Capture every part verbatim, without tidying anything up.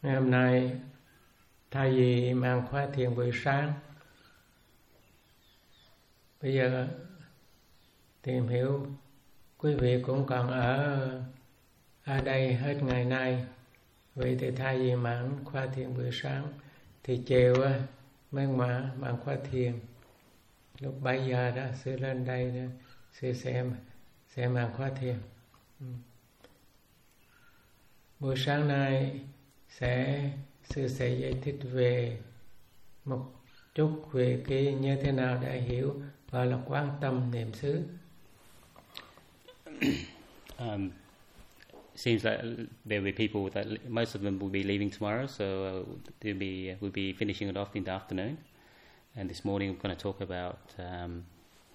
Ngày hôm nay thay vì mang khóa thiền buổi sáng, bây giờ tìm hiểu quý vị cũng còn ở ở đây hết ngày nay. Vậy thì thay vì mang khóa thiền buổi sáng thì chiều mới mà mang khóa thiền. Lúc bảy giờ đó sư lên đây đó, sư sẽ sẽ mang khóa thiền. Ừ. Buổi sáng nay sẽ sư sẽ giải thích về một chút về cái như thế nào để hiểu gọi là quán tâm niệm xứ. um, seems that there will be people that most of them will be leaving tomorrow, so uh, they'll be we'll be finishing it off in the afternoon. And this morning we're going to talk about um,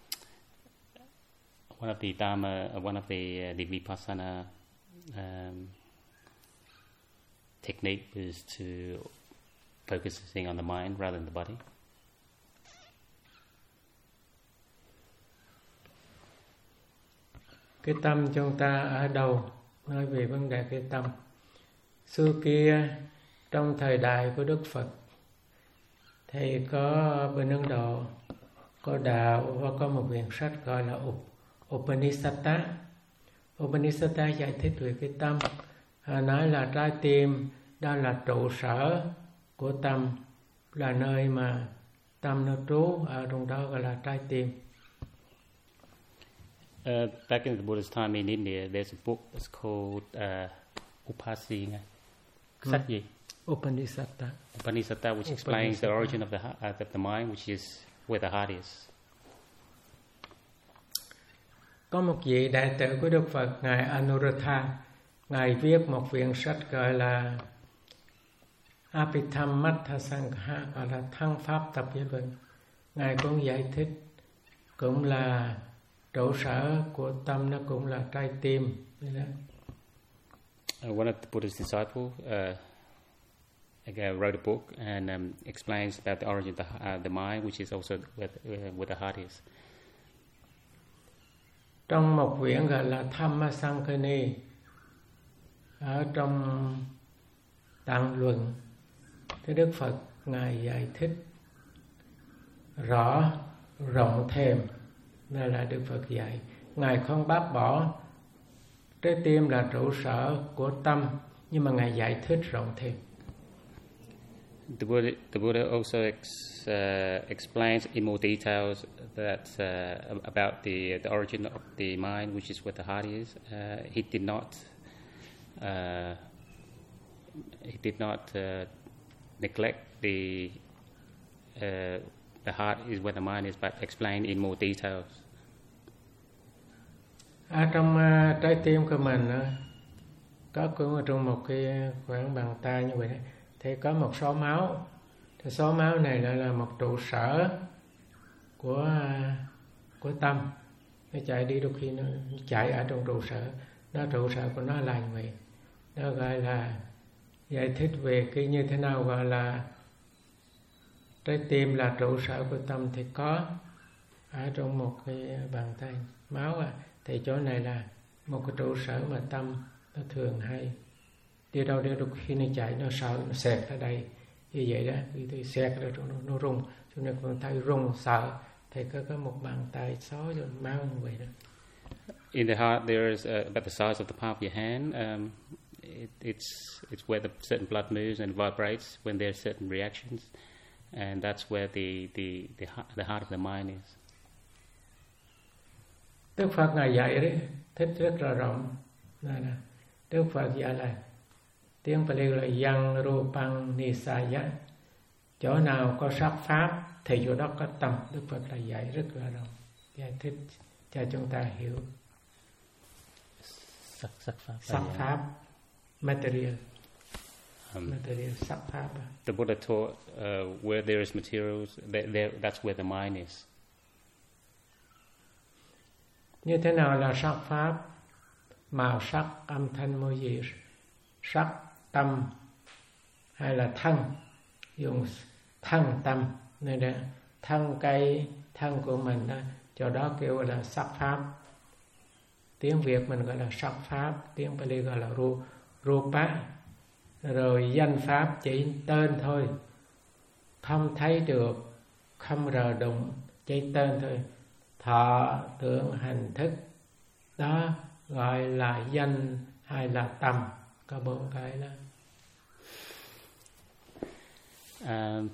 one of the Dharma, uh, one of the uh, the Vipassana um, technique is to focusing on the mind rather than the body. Cái tâm chúng ta ở đâu? Nói về vấn đề cái tâm. Xưa kia trong thời đại của Đức Phật thì có bên Ấn Độ có đạo và có một quyển sách gọi là Upanishad. Upanishad giải thích về cái tâm. À, nói là trái tim đó là trụ sở của tâm, là nơi mà tâm nó trú, ở trong đó gọi là trái tim. Uh, back in the Buddha's time in India, there's a book that's called uh, Upasina. Sách gì? Upanishad. Upanishad, which explains the origin of the uh, of the mind, which is where the heart is. Có một vị đại tử của Đức Phật, ngài Anuruddha, ngài viết một quyển sách gọi là Abhidhammatthasankha, gọi là Thắng Pháp Tập Giới Luận. Ngài cũng giải thích, cũng là trụ sở của tâm, nó cũng là trái tim. Uh, one of the Buddha's disciples uh, wrote a book and um, explains about the origin of the, uh, the mind, which is also where, uh, where the heart is. Trong một quyển gọi là Dhammasankani, ở trong Tạng Luận, thì Đức Phật ngài giải thích rõ rộng thêm. Đây là Đức Phật dạy, ngài không bác bỏ trái tim là trụ sở của tâm, nhưng mà ngài giải thích rộng thêm. The Buddha, the Buddha also ex, uh, explains in more details that uh, about the the origin of the mind, which is where the heart is. Uh, he did not uh, he did not uh, neglect the uh, the heart is where the mind is, but explained in more details. Ở trong uh, trái tim của mình uh, có cũng ở trong một cái khoảng bàn tay như vậy, thì có một số máu. Thì số máu này lại là một trụ sở của uh, của tâm. Nó chạy đi, đôi khi nó chạy ở trong trụ sở. Nó trụ sở của nó là như vậy. Nó gọi là giải thích về cái như thế nào gọi là trái tim là trụ sở của tâm, thì có ở trong một cái bàn tay máu à, thì chỗ này là một cái trụ sở mà tâm nó thường hay đi đâu đi, đôi khi nó chạy, nó sợ, nó xẹt ở đây như vậy đó, thì xẹt ra trong nó, nó rung, cho nên con thấy rung sợ, thì có có một bàn tay xóa cho máu như vậy đó. In the heart, there is uh, about the size of the palm of your hand. Um, it, it's it's where the certain blood moves and vibrates when there are certain reactions. And that's where the the the the heart of the mind is. Đức Phật ngài dạy đấy, thích rất là rộng. Này nè, Đức Phật dạy là tiếng Pali là yang rupang nisaya, chỗ nào có sắc pháp thì chỗ đó có tâm. Đức Phật là dạy rất là rộng, giải thích cho chúng ta hiểu. Sắc sắc pháp. Sắc pháp, material. Um, the Buddha taught uh, where there is materials, there, there, that's where the mind is. Như thế nào là sắc pháp? Màu sắc, âm thanh, mùi vị, sắc, tâm hay là thân? Dùng thân tâm nên là thân cây, thân của mình đó, chỗ đó kêu là sắc pháp. Tiếng Việt mình gọi là sắc pháp, tiếng Pali gọi là ru, rupa. rồi danh pháp chỉ tên thôi, không thấy được, không rờ đụng, chỉ tên thôi. Thọ tưởng hành thức, đó gọi là danh hay là tâm, có bốn cái đó. Um,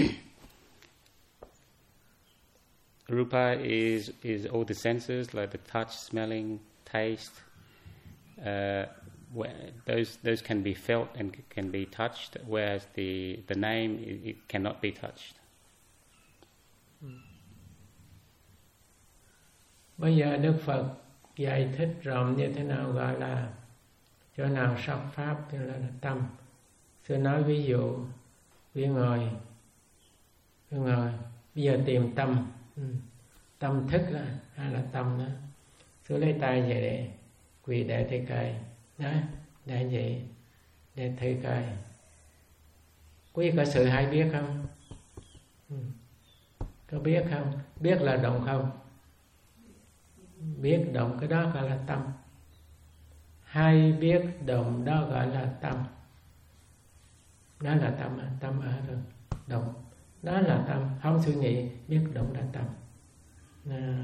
Rupa is is all the senses like the touch, smelling, taste. Uh, where those those can be felt and can be touched, whereas the the name it, it cannot be touched. Bây giờ Đức Phật giải thích rộng như thế nào gọi là chỗ nào sắc pháp thì là tâm. Sư nói ví dụ quý ngồi, quý ngồi bây giờ tìm tâm, ừ. tâm thức là hay là tâm đó. Sư lấy tay vậy để quỳ để thấy cây, đó, để vậy để thấy cây. Quý có sự hay biết không? Ừ. Có biết không? Biết là động không? Biết động cái đó gọi là tâm. Hay biết động đó gọi là tâm. Đó là tâm, tâm ở rồi. Động, đó là tâm. Không suy nghĩ, biết động là tâm. À.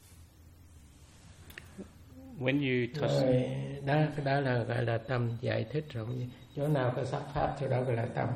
When you touch... Rồi, đó, đó là gọi là tâm, giải thích rộng. Chỗ nào có sắc pháp, chỗ đó gọi là tâm.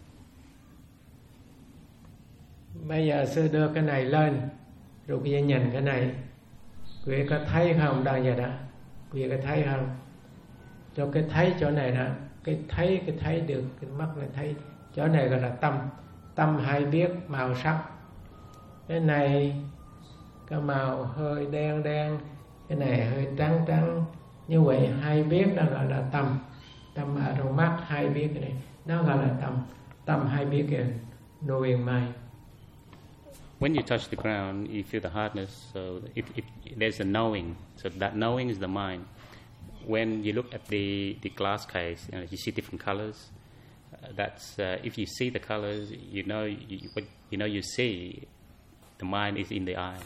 Bây giờ sư đưa cái này lên, rồi bây giờ nhìn cái này. Quý vị có thấy không? Đang giờ đó. Quý vị có thấy không? Cho cái thấy chỗ này đó. Cái thấy, cái thấy được, cái mắt này thấy. Chỗ này gọi là tâm. Tâm hay biết màu sắc. Cái này có màu hơi đen đen, cái này hơi trắng trắng. Như vậy hay biết đó gọi là tâm. Tâm ở trong mắt hay biết cái này. Đó gọi là tâm. Tâm hay biết cái knowing mind. When you touch the ground, you feel the hardness. So if, if there's a knowing, so that knowing is the mind. When you look at the, the glass case, you know, you see different colors. Uh, that's uh, if you see the colors, you know you, what you know you see. The mind is in the eye.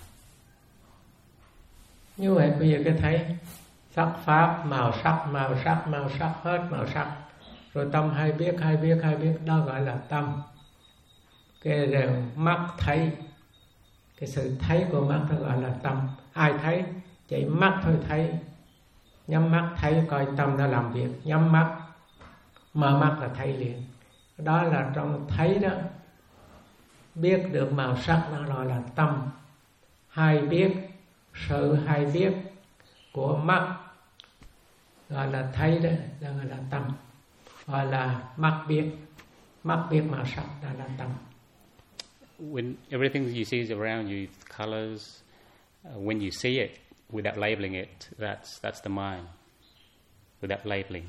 Như vậy bây giờ cái thấy sắc pháp, màu sắc, màu sắc, màu sắc, hết màu sắc. Rồi tâm hay biết, hay biết, hay biết, đó gọi là tâm. Cái rằng mắt thấy, cái sự thấy của mắt đó gọi là tâm. Ai thấy? Chỉ mắt thôi thấy. Nhắm mắt thấy coi tâm đã làm việc. Nhắm mắt, mở mắt là thấy liền. Đó là trong thấy đó. Biết được màu sắc đó gọi là tâm. Hay biết, sự hay biết của mắt gọi là thấy đó, đó gọi là tâm. Gọi là mắt biết. Mắt biết màu sắc đó là tâm. When everything you see is around you, colors, uh, when you see it without labeling it, that's that's the mind. Without labeling.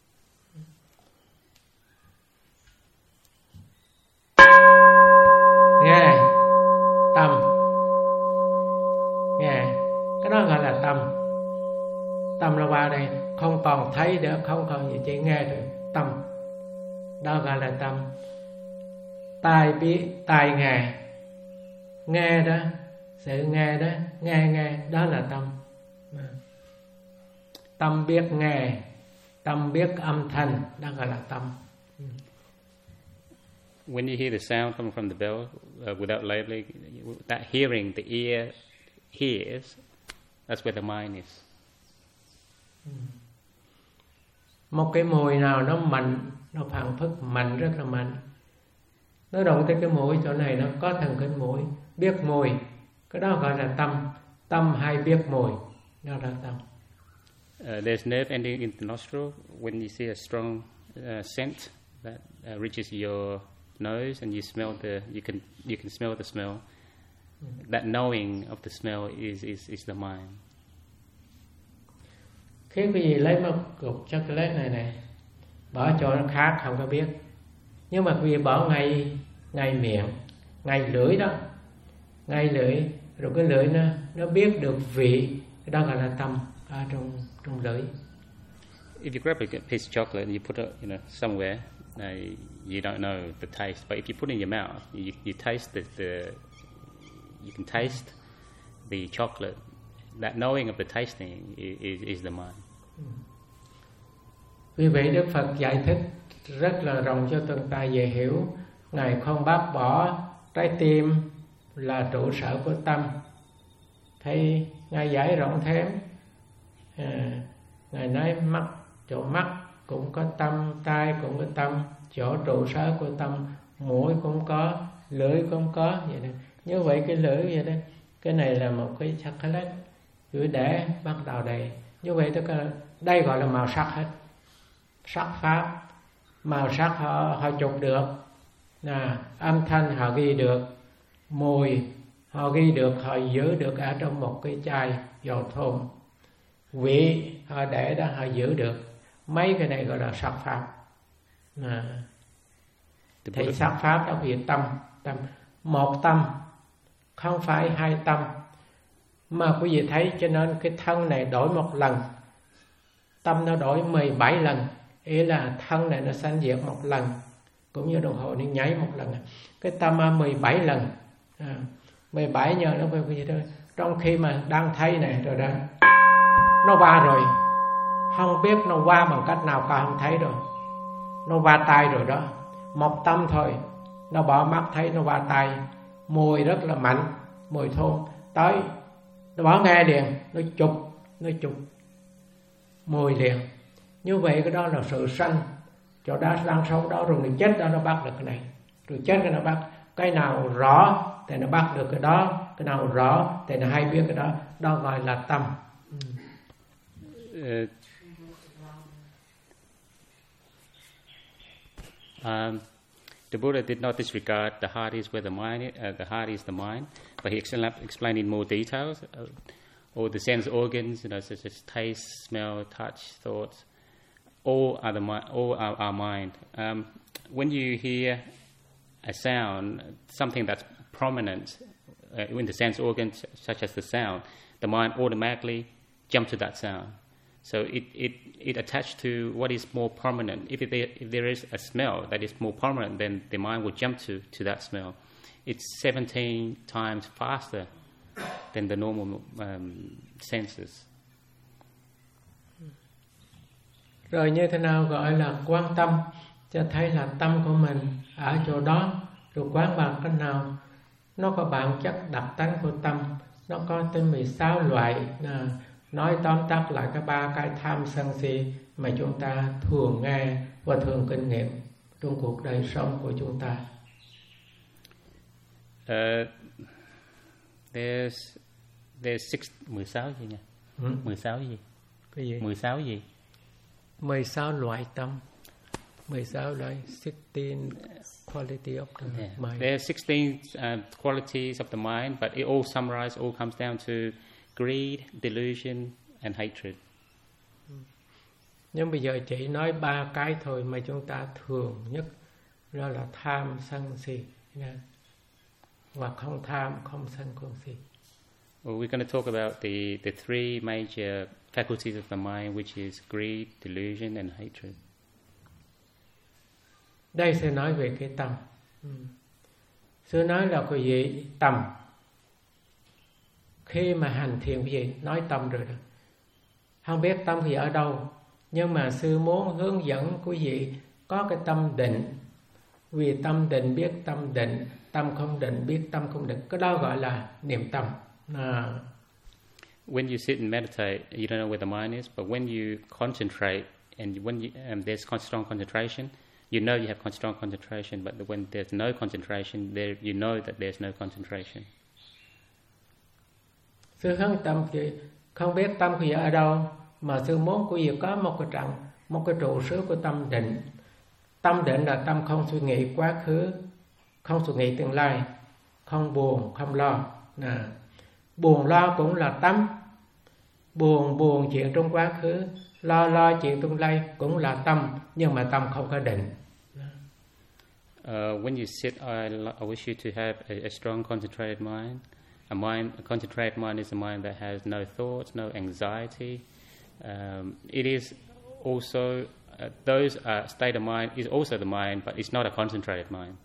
Nghe, tâm. Nghe, cái đó gọi là tâm. Tâm là vào đây, không còn thấy nữa, không còn gì, chỉ nghe thôi. Tâm, đó gọi là tâm. Tai biết, tai nghe, nghe đó, sự nghe đó, nghe nghe, đó là tâm. Tâm biết nghe, tâm biết âm thanh, đó gọi là tâm. When you hear the sound coming from the bell uh, without labeling, that hearing the ear hears, that's where the mind is. Một cái mùi nào nó mạnh, nó phảng phất mạnh, rất là mạnh. Nó động tới cái mũi, chỗ này nó có thần kinh mũi, biết mùi, cái đó gọi là tâm. Tâm hay biết mùi, đó là tâm. Uh, there's nerve ending in the nostril. When you see a strong uh, scent that uh, reaches your nose and you smell the, you can you can smell the smell. Mm. That knowing of the smell is is is the mind. Khi quý vị lấy một cục chocolate này này, bỏ chỗ nó khác không có biết. Nhưng mà quý vị bỏ ngay ngay miệng, ngay lưỡi đó, ngay lưỡi, rồi cái lưỡi nó nó biết được vị, cái đó gọi là tâm ở trong trong lưỡi. If you grab a piece of chocolate and you put it, you know, somewhere, uh, you don't know the taste. But if you put it in your mouth, you, you taste the, the, you can taste the chocolate. That knowing of the tasting is is, is the mind. Vì vậy Đức Phật giải thích rất là rộng cho từng ta dễ hiểu. Ngài không bác bỏ trái tim là trụ sở của tâm. Thấy Ngài giải rộng thêm, à, Ngài nói mắt, chỗ mắt cũng có tâm, tai cũng có tâm, chỗ trụ sở của tâm, mũi cũng có, lưỡi cũng có vậy đó. Như vậy cái lưỡi vậy đó, cái này là một cái chocolate cứ để bắt đầu đây. Như vậy tức là đây gọi là màu sắc hết, sắc pháp. Màu sắc họ họ chụp được, à, âm thanh họ ghi được, mùi họ ghi được, họ giữ được ở trong một cái chai dầu thơm, vị họ để đó họ giữ được. Mấy cái này gọi là sắc pháp. À, thì sắc pháp đó vì tâm, tâm một tâm, không phải hai tâm. Mà quý vị thấy cho nên cái thân này đổi một lần, tâm nó đổi mười bảy lần. Ý là thân này nó sanh diệt một lần, cũng như đồng hồ nó nháy một lần. Cái tâm mười bảy lần, à, mười bảy nhờ nó phải gì thôi. Trong khi mà đang thấy này rồi đó, nó qua rồi, không biết nó qua bằng cách nào cả, không thấy rồi, nó qua tay rồi đó. Một tâm thôi, nó bỏ mắt thấy nó qua tay, mùi rất là mạnh, mùi thơm tới, nó bỏ nghe liền, nó chụp, nó chụp mùi liền. Như vậy cái đó là sự sanh, chỗ đó đang sống đó rồi nó chết đó nó bắt được cái này, rồi chết cái nó bắt. Cái nào rõ thì nó bắt được cái đó, cái nào rõ thì nó hay biết cái đó, đó gọi là tâm. Uh, um, the Buddha did not disregard the heart is where the mind is, uh, the heart is the mind, but he explained in more details uh, all the sense organs, you know, such as taste, smell, touch, thoughts, all are the mi- all are our mind. Um, when you hear a sound, something that's prominent uh, in the sense organs, such as the sound, the mind automatically jumps to that sound. So it, it, it attached to what is more prominent. If, it, if there is a smell that is more prominent, then the mind will jump to, to that smell. It's seventeen times faster than the normal um, senses. Rồi như thế nào gọi là quan tâm, cho thấy là tâm của mình ở chỗ đó. Rồi quán bằng cách nào, nó có bản chất đặc tánh của tâm. Nó có tới mười sáu loại, à, nói tóm tắt lại cái ba cái tham sân si mà chúng ta thường nghe và thường kinh nghiệm trong cuộc đời sống của chúng ta. Uh, there's there's six mười sáu gì nhỉ? Ừ? mười sáu gì? Cái gì? mười sáu gì? mười sáu loại tâm. mười sáu loại sixteen quality of the yeah. mind. There are sixteen uh, qualities of the mind, but it all summarized all comes down to greed, delusion and hatred. Nhưng bây giờ chỉ nói ba cái thôi mà chúng ta thường nhất, đó là tham sân si, và không tham, không sân, không si. Well, we're going to talk about the, the three major faculties of the mind, which is greed, delusion and hatred. Đây sẽ nói về cái tâm. Ừ. Sư nói là quý vị tâm. Khi mà hành thiền quý vị nói tâm rồi đó. Không biết tâm thì ở đâu, nhưng mà sư muốn hướng dẫn quý vị có cái tâm định. Vì tâm định biết tâm định, tâm không định biết tâm không định. Cái đó gọi là niệm tâm. À. When you sit and meditate, you don't know where the mind is, but when you concentrate and when you, um, there's strong concentration, you know you have strong concentration, but when there's no concentration, there you know that there's no concentration. Sư hướng tâm thì không biết tâm quý vị ở đâu, mà sư muốn quý vị có một cái trạng, một cái trụ sở của tâm định. Tâm định là tâm không suy nghĩ quá khứ, không suy nghĩ tương lai, không buồn, không lo. À. Buồn lo cũng là tâm. Buồn buồn chuyện trong quá khứ, lo lo chuyện tương lai cũng là tâm, nhưng mà tâm không có định. Uh, when you sit, I, I wish you to have a, a strong concentrated mind. A mind, a concentrated mind is a mind that has no thoughts, no anxiety. Um, it is also uh, those uh, state of mind is also the mind, but it's not a concentrated mind.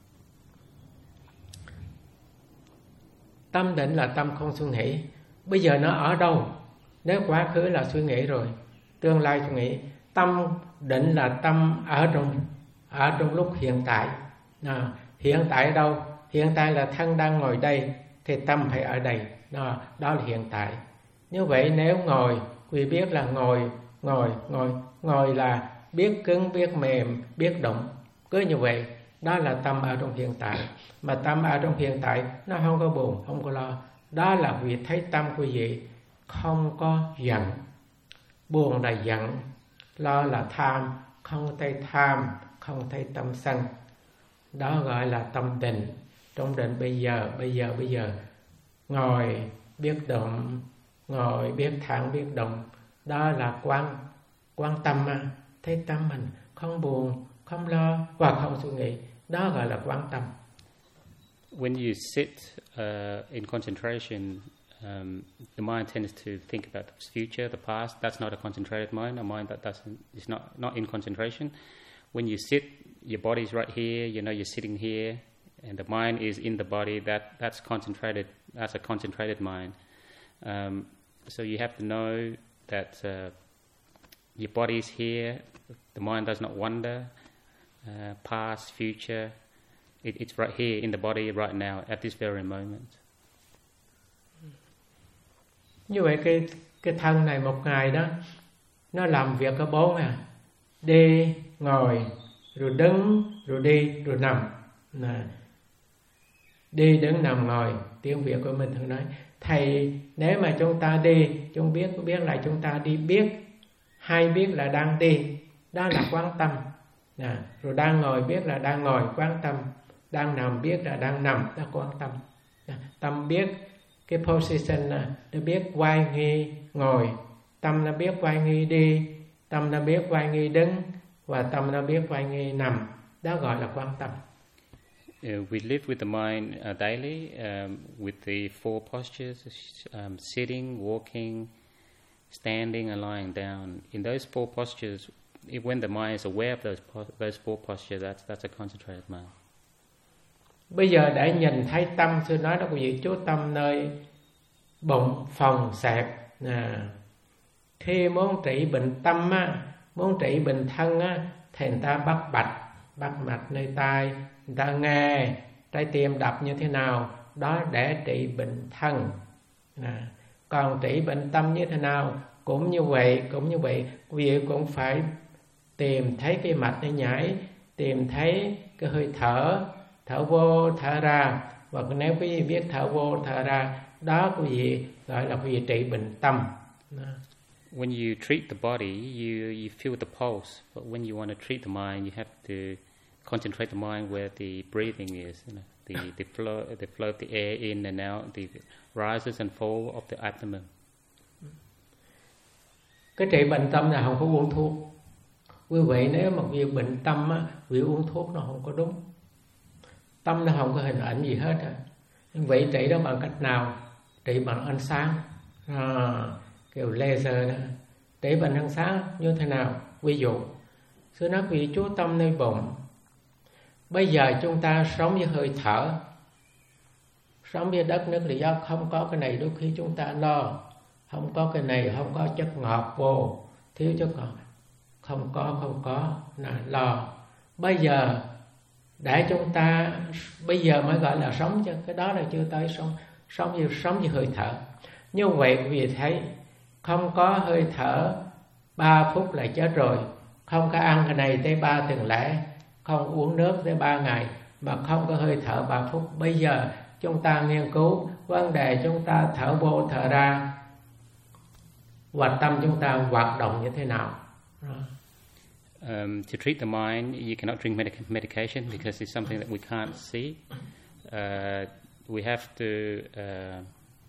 Tâm định là tâm không suy nghĩ. Bây giờ nó ở đâu? Nếu quá khứ là suy nghĩ rồi, tương lai suy nghĩ. Tâm định là tâm ở trong ở trong lúc hiện tại. À, hiện tại ở đâu? Hiện tại là thân đang ngồi đây, thì tâm phải ở đây. Đó, đó là hiện tại. Như vậy nếu ngồi, quý biết là ngồi, ngồi, ngồi, ngồi là biết cứng, biết mềm, biết động. Cứ như vậy, đó là tâm ở trong hiện tại. Mà tâm ở trong hiện tại, nó không có buồn, không có lo. Đó là vì thấy tâm quý vị không có giận. Buồn là giận, lo là tham, không thấy tham, không thấy tâm sân. Đó gọi là tâm định. Trong định bây giờ, bây giờ, bây giờ, ngồi biết động, ngồi biết thẳng, biết động. Đó là quan, quan tâm mà. Thấy tâm mình không buồn, không lo và không suy nghĩ. Đó gọi là quan tâm. When you sit uh, in concentration, um, the mind tends to think about the future, the past. That's not a concentrated mind. A mind that doesn't is not not in concentration. When you sit, your body's right here. You know you're sitting here, and the mind is in the body. That that's concentrated. That's a concentrated mind. Um, so you have to know that uh, your body's here. The mind does not wander, uh, past, future. It, it's right here in the body right now at this very moment. Như vậy cái cái thân này một ngày đó nó làm việc có bốn à, đi, ngồi, rồi đứng, rồi đi, rồi nằm. Nè. Đi, đứng, nằm, ngồi, tiếng Việt của mình thường nói. Thầy nếu mà chúng ta đi, chúng biết biết là chúng ta đi biết, hay biết là đang đi, đó là quán tâm. Nè. Rồi đang ngồi biết là đang ngồi, quán tâm. Đang nằm biết là đang nằm, đó quán tâm. Nè. Tâm biết cái position là nó biết quay nghi ngồi, tâm nó biết quay nghi đi, tâm nó biết quay nghi đứng, và tâm nó biết quay nghi nằm. Đó gọi là quan tâm. Uh, we live with the mind uh, daily um, with the four postures, um, sitting, walking, standing and lying down. In those four postures, if, when the mind is aware of those those four postures, that's that's a concentrated mind. Bây giờ để nhìn thấy tâm, sư nói đó quý vị, chú tâm nơi bụng, phòng, xẹp. À, khi muốn trị bệnh tâm á, muốn trị bệnh thân á, thì người ta bắt bạch, bắt mạch nơi tai, người ta nghe trái tim đập như thế nào, đó để trị bệnh thân. À, còn trị bệnh tâm như thế nào, cũng như vậy, cũng như vậy, quý vị cũng phải tìm thấy cái mạch nó nhảy, tìm thấy cái hơi thở, thở vô, thở ra. Và nếu quý vị biết thở vô, thở ra, đó quý vị gọi là quý vị trị bệnh tâm. When you treat the body, you, you feel the pulse. But when you want to treat the mind, you have to concentrate the mind where the breathing is. You know, the, the, flow, the flow of the air in and out, the rises and fall of the abdomen. Cái trị bệnh tâm là không có uống thuốc. Quý vị nếu mà vì bệnh tâm á, vì uống thuốc nó không có đúng. Tâm nó không có hình ảnh gì hết á. Vậy trị đó bằng cách nào? Trị bằng ánh sáng, à, kiểu laser đó. Trị bằng ánh sáng như thế nào? Ví dụ, sư nói vì chú tâm nơi bụng. Bây giờ chúng ta sống với hơi thở, sống với đất nước là do không có cái này, đôi khi chúng ta lo, không có cái này, không có chất ngọt vô, thiếu chất ngọt, không có, không có, là lo. Bây giờ để chúng ta bây giờ mới gọi là sống, chứ cái đó là chưa tới sống. Sống như sống như hơi thở. Như vậy quý vị thấy, không có hơi thở ba phút là chết rồi, không có ăn cái này tới ba tuần lễ, không uống nước tới ba ngày, mà không có hơi thở ba phút. Bây giờ chúng ta nghiên cứu vấn đề chúng ta thở vô thở ra, và tâm chúng ta hoạt động như thế nào. Um, to treat the mind, you cannot drink medic- medication because it's something that we can't see. Uh, we have to. Uh,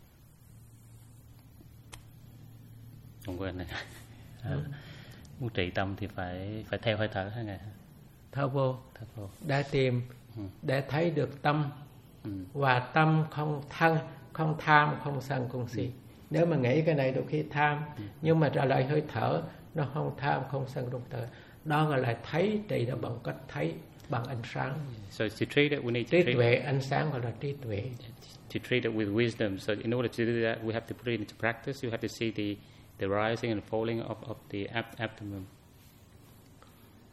không quên này. À, muốn trị tâm thì phải phải theo hơi thở hả ngài? Thở vô, thở vô. để tìm, ừ. để thấy được tâm, ừ. và tâm không thân, không tham, không sân, không si. Ừ. Nếu mà nghĩ cái này đôi khi tham, ừ. nhưng mà trở lại hơi thở, nó không tham, không sân, không thở. Đó gọi là thấy, trị đó bằng cách thấy, bằng ánh sáng. So to treat it, we need to trí treat tuệ, ánh sáng gọi là trí tuệ. To treat it with wisdom. So in order to do that, we have to put it into practice. You have to see the the rising and falling of of the ab- abdomen.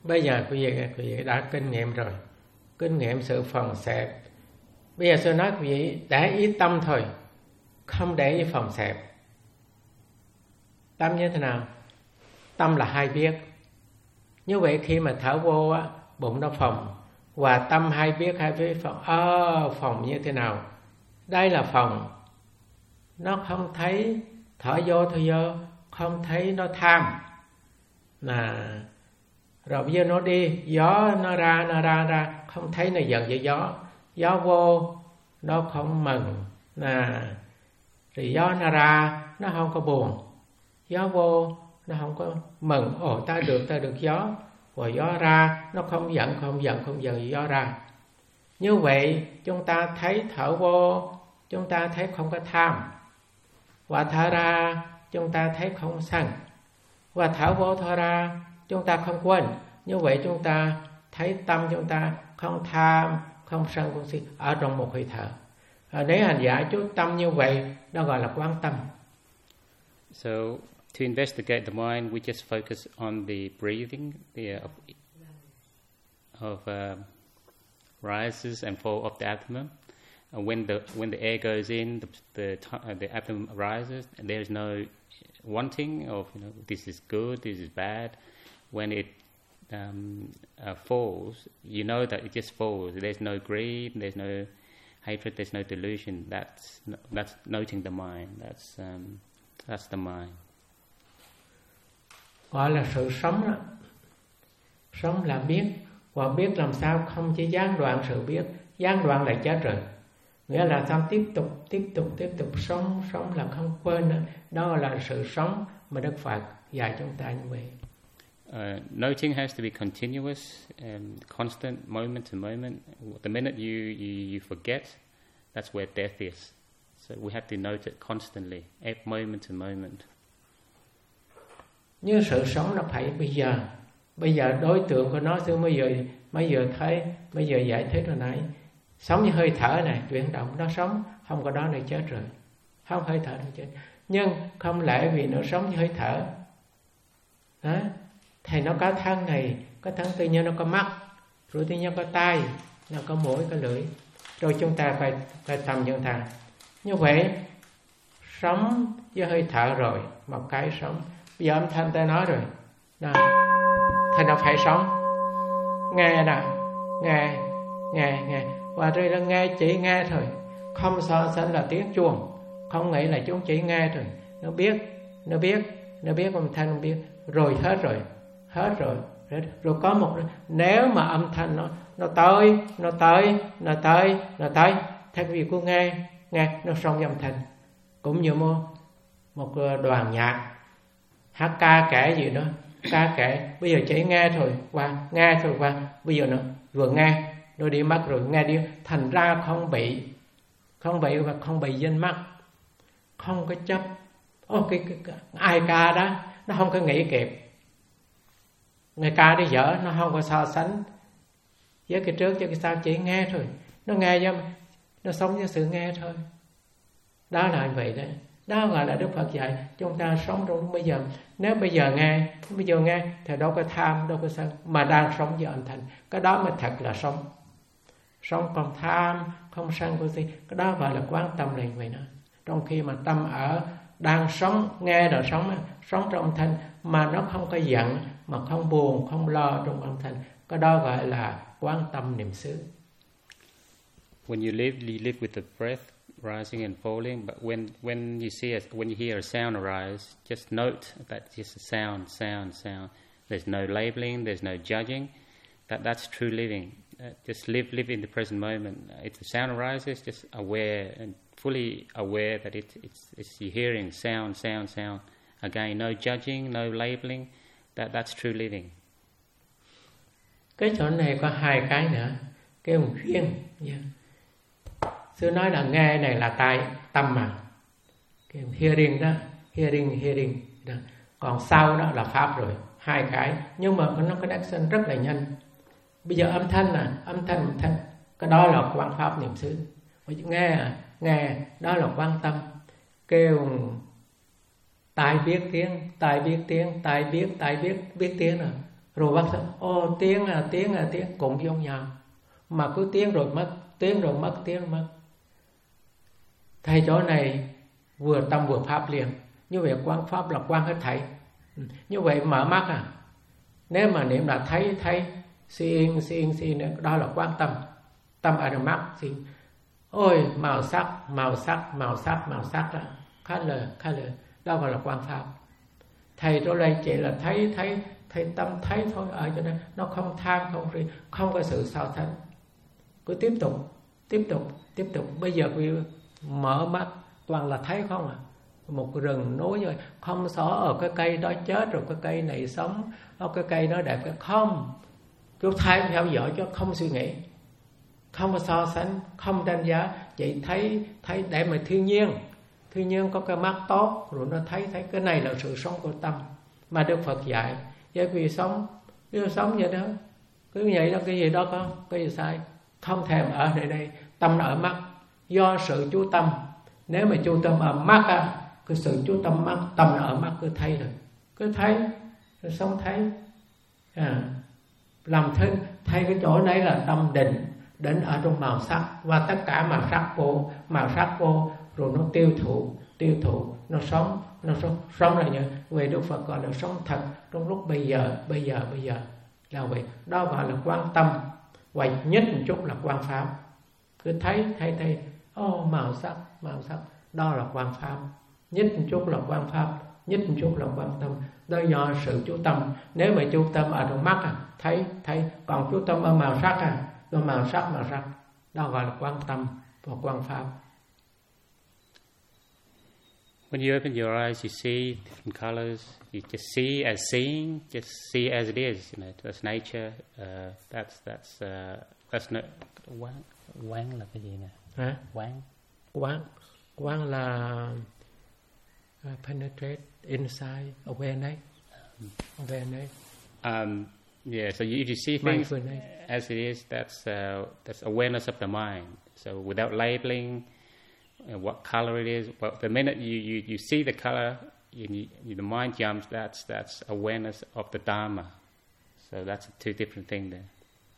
Bây giờ quý vị, quý vị đã kinh nghiệm rồi, kinh nghiệm sự phòng xẹp. Bây giờ sư nói quý vị để ý tâm thôi, không để ý phòng xẹp. Tâm như thế nào? Tâm là hay biết. Như vậy khi mà thở vô á, bụng nó phồng, và tâm hay biết hay biết phòng. Ơ, à, phòng như thế nào? Đây là phòng. Nó không thấy thở vô thở vô, không thấy nó tham. Là rồi bây giờ nó đi, gió nó ra, nó ra ra, không thấy nó giận với gió. Gió vô, nó không mừng. Là rồi gió nó ra, nó không có buồn. Gió vô, nó không có mừng. Ồ, ta được, ta được gió. Rồi gió ra, nó không giận, không giận, không giận gió ra. Như vậy, chúng ta thấy thở vô, chúng ta thấy không có tham. Và thở ra, chúng ta thấy không sân. Và thở vô thở ra, chúng ta không quên. Như vậy chúng ta thấy tâm chúng ta không tham, không sân, không si ở trong một hơi thở. À, nếu hành giả chú tâm như vậy, đó gọi là quán tâm. So to investigate the mind, we just focus on the breathing, the uh, of uh, rises and fall of the abdomen. And when the when the air goes in, the the, uh, the abdomen rises, and there is no wanting of, you know, this is good, this is bad. When it um, uh, falls, you know that it just falls. There's no greed, there's no hatred, there's no delusion. That's that's noting the mind. That's um, that's the mind. Gọi là sự sống đó. Sống là biết, và biết làm sao không chỉ gián đoạn sự biết, gián đoạn là chết rồi. Nghĩa là sao tiếp tục, tiếp tục, tiếp tục sống, sống là không quên nữa. Đó là sự sống mà Đức Phật dạy chúng ta như vậy. Uh, noting has to be continuous and constant, moment to moment. The minute you, you, you forget, that's where death is. So we have to note it constantly, every moment to moment. Như sự sống nó phải bây giờ. Bây giờ đối tượng của nó xưa mới vừa, mới vừa thấy, mới vừa giải thích hồi nãy. Sống như hơi thở này, chuyển động, nó sống, không có đó này chết rồi. Không hơi thở này chết. Nhưng không lẽ vì nó sống như hơi thở. Đó. Thì nó có thân này, có thân tự nhiên nó có mắt, rồi tự nhiên có tai, nó có mũi, có lưỡi. Rồi chúng ta phải, phải tầm chúng ta. Như vậy, sống với hơi thở rồi, một cái sống. Bây giờ âm thanh ta nói rồi, đó. Thì nó phải sống. Nghe nào, nghe, nghe, nghe. Và đây là nghe, chỉ nghe thôi. Không so sánh là tiếng chuông. Không nghĩ là chúng chỉ nghe thôi. Nó biết, nó biết, nó biết âm thanh, nó biết. Rồi hết rồi, hết rồi. Rồi có một, nếu mà âm thanh nó nó tới, nó tới, nó tới, nó tới. Thay vì cô nghe, nghe, nó xong với âm thanh. Cũng như một, một đoàn nhạc. Hát ca kể gì đó, ca kể. Bây giờ chỉ nghe thôi, qua, nghe thôi qua. Bây giờ nó vừa nghe, nó đi mất rồi, nghe đi. Thành ra không bị, không bị và không bị danh mắt. Không có chấp. Ô, cái, cái, cái, ai ca đó, nó không có nghĩ kịp. Người ca đi dở, nó không có so sánh với cái trước, với cái sau, chỉ nghe thôi. Nó nghe cho, nó sống với sự nghe thôi. Đó là như vậy đấy. Đó gọi là Đức Phật dạy chúng ta sống trong bây giờ. Nếu bây giờ nghe, bây giờ nghe thì đâu có tham, đâu có sân, mà đang sống với âm thanh. Cái đó mới thật là sống. Sống còn tham, không sân, không si. Cái đó gọi là quán tâm này vậy đó. Trong khi mà tâm ở đang sống, nghe rồi sống, sống trong âm thanh, mà nó không có giận, mà không buồn, không lo trong âm thanh. Cái đó gọi là quán tâm niệm xứ. When you live, you live with the breath rising and falling. But when when you see a, when you hear a sound arise, just note that just a sound, sound, sound. There's no labeling, there's no judging. That that's true living. Uh, just live, live in the present moment. If the sound arises, just aware and fully aware that it, it's, it's you're hearing sound, sound, sound. Again, no judging, no labeling. That that's true living. Cái chỗ này có hai cái nữa, cái một riêng. Yeah. Sư nói là nghe này là tai, tâm mà. Cái hearing đó, hearing, hearing đó. Còn sau đó là pháp rồi, hai cái. Nhưng mà nó có action rất là nhanh. Bây giờ âm thanh là âm thanh, âm thanh. Cái đó là quan pháp niệm xứ. Nghe, nghe, đó là quan tâm. Kêu tai biết tiếng, tai biết tiếng, tai biết, tai biết, biết tiếng rồi. Rồi bác nói, ô tiến à tiến à tiến, cũng giống nhau. Mà cứ tiến rồi mất, tiến rồi mất, tiến rồi mất. Thầy chỗ này vừa tâm vừa pháp liền. Như vậy quán pháp là quán hết thảy. Như vậy mở mắt à, nếu mà niệm là thấy thấy xin xin xin, đó là quán tâm. Tâm ở trong mắt xin. Ôi màu sắc màu sắc màu sắc màu sắc đó, khác lời khác lời, đó gọi là quán pháp. Thầy chỗ này chỉ là thấy thấy thấy tâm thấy thôi, ở cho nên nó không tham không riêng, không có sự so sánh. Cứ tiếp tục tiếp tục tiếp tục. Bây giờ quý mở mắt toàn là thấy không à. Một rừng núi rồi, không xó ở cái cây đó chết rồi cái cây này sống, ở cái cây đó đẹp, cái không. Chú thấy theo dõi cho không suy nghĩ, không có so sánh, không đánh giá, chỉ thấy thấy để mà thiên nhiên. Thiên nhiên có cái mắt tốt rồi nó thấy thấy cái này là sự sống của tâm mà Đức Phật dạy. Với vì sống, nếu sống vậy đó, cứ vậy đó, cái gì đó có, cái gì sai, không thèm ở đây đây, tâm ở mắt, do sự chú tâm. Nếu mà chú tâm ở mắt á, cái sự chú tâm mắt, tâm ở mắt cứ thấy rồi, cứ thấy, rồi sống thấy, à, làm thân thay cái chỗ này là tâm định, định ở trong màu sắc và tất cả màu sắc vô, màu sắc vô rồi nó tiêu thụ, tiêu thụ, nó sống, nó sống, sống là như vậy. Đức Phật gọi là sống thật trong lúc bây giờ, bây giờ, bây giờ là vậy. Đó gọi là quan tâm, và nhất một chút là quan pháp. Cứ thấy, thấy, thấy, ô oh, màu sắc, màu sắc, đó là quan pháp. Nhất một chút là quan pháp, nhất một chút là quan tâm. Đó do sự chú tâm. Nếu mà chú tâm ở trong mắt à, thấy, thấy, còn chú tâm ở màu sắc à, do màu sắc, màu sắc, đó gọi là quan tâm và quan pháp. When you open your eyes, you see different colors. You just see as seeing, just see as it is. You know, that's nature. Uh, that's that's uh, that's not quán. Quán là cái gì nè? Hả? Quán. Quán. Quán là uh, penetrate inside awareness. Awareness. Um, yeah. So you, you see things as it is. That's uh, that's awareness of the mind. So without labeling. And what color it is, but the minute you, you, you see the color, you, you, the mind jumps. That's that's awareness of the Dharma. So that's two different things there.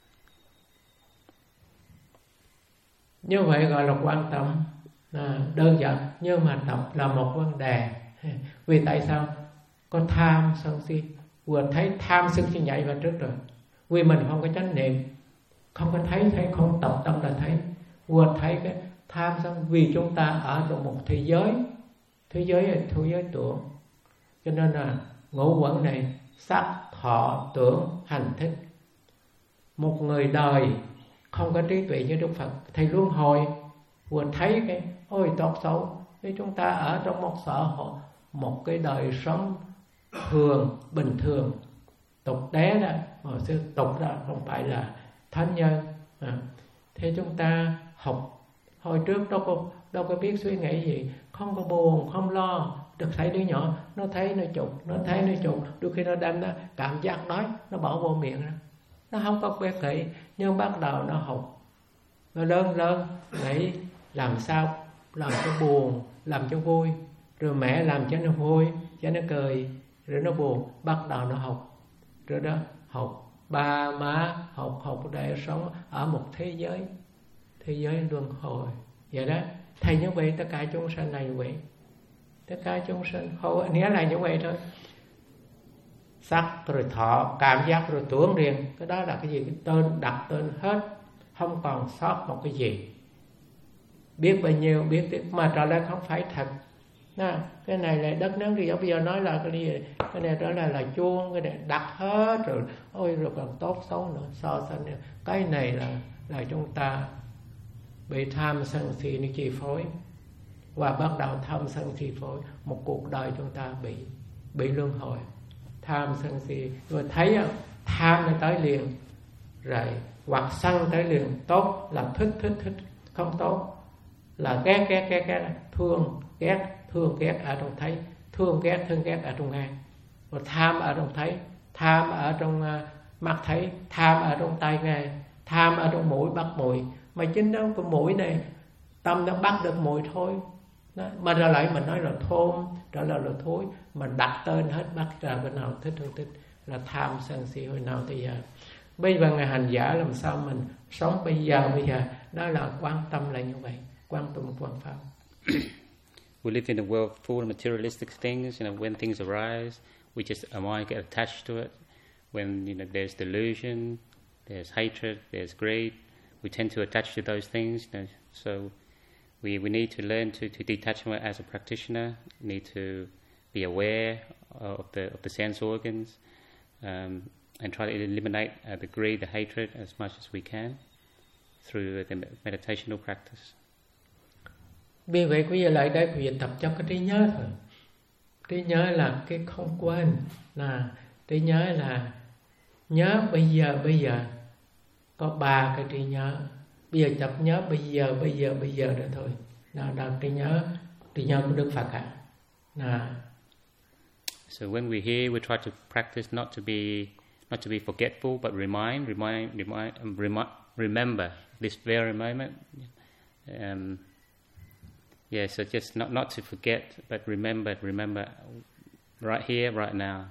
Như vậy gọi là quan tâm, à, đơn giản nhưng mà tập là một vấn đề. Vì tại sao có tham sân si, vừa thấy tham sân si nhảy vào trước rồi. Vì mình không có chánh niệm, không có thấy thấy không tập tâm là thấy, vừa thấy cái tham sân, vì chúng ta ở trong một thế giới, thế giới là thế giới tưởng, cho nên là ngũ uẩn này sắc thọ tưởng hành thức. Một người đời không có trí tuệ như Đức Phật, thầy luân hồi vừa thấy cái ôi tốt xấu, vì chúng ta ở trong một xã hội, một cái đời sống thường bình thường tục tế đó, hồi xưa tục đó không phải là thánh nhân. À, thế chúng ta học hồi trước đâu có đâu có biết suy nghĩ gì, không có buồn không lo. Được thấy đứa nhỏ nó thấy nó chụp, nó thấy nó chụp, đôi khi nó đem nó cảm giác đói nó bỏ vô miệng ra, nó không có biết nghĩ. Nhưng bắt đầu nó học, nó lớn lớn nghĩ làm sao làm cho buồn, làm cho vui, rồi mẹ làm cho nó vui, cho nó cười, rồi nó buồn, bắt đầu nó học, rồi đó học ba má, học học để sống ở một thế giới, thế giới luân hồi. Vậy đó, thầy như vậy tất cả chúng sanh này như vậy, tất cả chúng sanh khổ, nghĩa là như vậy thôi. Sắc rồi thọ, cảm giác rồi tưởng riêng, cái đó là cái gì? Cái tên đặt tên hết, không còn sót một cái gì. Biết bao nhiêu, biết biết mà trở lại không phải thật. Nè, cái này là đất nước thì bây giờ nói là cái gì? Cái này trở lại là chuông, cái này đặt hết rồi, ôi rồi còn tốt xấu nữa, so sánh nữa. Cái này là là chúng ta bị tham sân si nó chi phối, và bắt đầu tham sân si phối một cuộc đời chúng ta bị bị luân hồi. Tham sân si rồi thấy tham nó tới liền, rồi hoặc sân tới liền, tốt là thích thích thích, không tốt là ghét ghét ghét ghét, thương ghét thương ghét ở trong thấy, thương ghét thương ghét ở trong nghe, và tham ở trong thấy, tham ở trong uh, mắt thấy, tham ở trong tai nghe, tham ở trong mũi bắt mùi. Mà chính đó cái mũi này tâm nó bắt được mùi thôi đó. Mà ra lại mình nói là thơm, trở lại là thối, mà đặt tên hết, bắt ra cái nào thích không thích, là tham sân si hồi nào tới giờ. Bây giờ người hành giả làm sao mình sống bây giờ bây giờ, đó là quan tâm là như vậy, quan tâm quan pháp. We live in a world full of materialistic things. You know, when things arise, we just our mind get attached to it. When you know there's delusion, there's hatred, there's greed, we tend to attach to those things. You know, so we we need to learn to to detach from it as a practitioner. We need to be aware of the of the sense organs, um, and try to eliminate uh, the greed, the hatred as much as we can through the meditational practice. Vì vậy quý vị lại đây quý vị tập cho cái trí nhớ thôi. Trí nhớ là cái không quên, là trí nhớ là nhớ bây giờ bây giờ. Có ba cái trí nhớ. Bây giờ tập nhớ bây giờ bây giờ bây giờ đó thôi. Là là trí nhớ, trí nhớ của Đức Phật ạ. Là So when we're here, we try to practice not to be not to be forgetful, but remind, remind, remind, um, remind remember this very moment. Um, yeah, so just not not to forget, but remember, remember, right here, right now.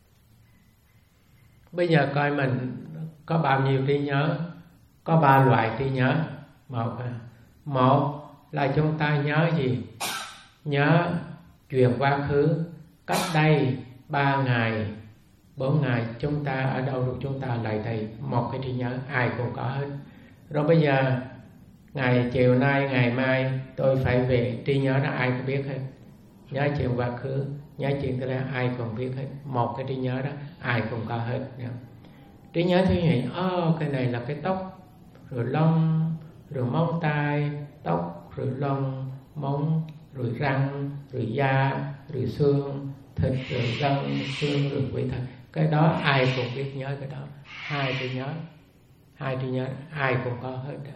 Bây giờ coi mình có bao nhiêu trí nhớ, có ba loại trí nhớ. Một, một là chúng ta nhớ gì? Nhớ chuyện quá khứ, cách đây ba ngày, bốn ngày chúng ta ở đâu được, chúng ta lại đây một cái trí nhớ, ai cũng có hết. Rồi bây giờ ngày chiều nay, ngày mai tôi phải về, trí nhớ đó ai cũng biết hết. Nhớ chuyện quá khứ, nhớ chuyện tới đây ai cũng biết hết. Một cái trí nhớ đó ai cũng có hết. Trí nhớ thứ nhì, oh, cái này là cái tóc, rồi lông, rồi móng tay, tóc, rồi lông, móng, rồi răng, rồi da, rồi xương, thịt, rồi gân, xương, rồi quỷ thật. Cái đó ai cũng biết nhớ cái đó. Hai trí nhớ, hai trí nhớ ai cũng có hết đó.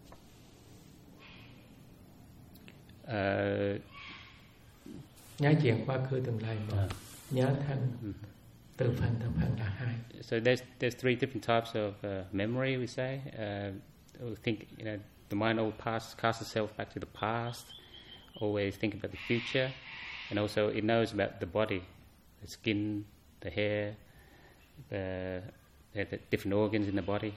Uh, nhớ chuyện quá khứ tương lai một, uh, nhớ thân uh, từ phần từ phần là hai. So there's there's three different types of uh, memory. We say uh, we think you know the mind always past casts itself back to the past, always think about the future, and also it knows about the body, the skin, the hair, the, the, the different organs in the body.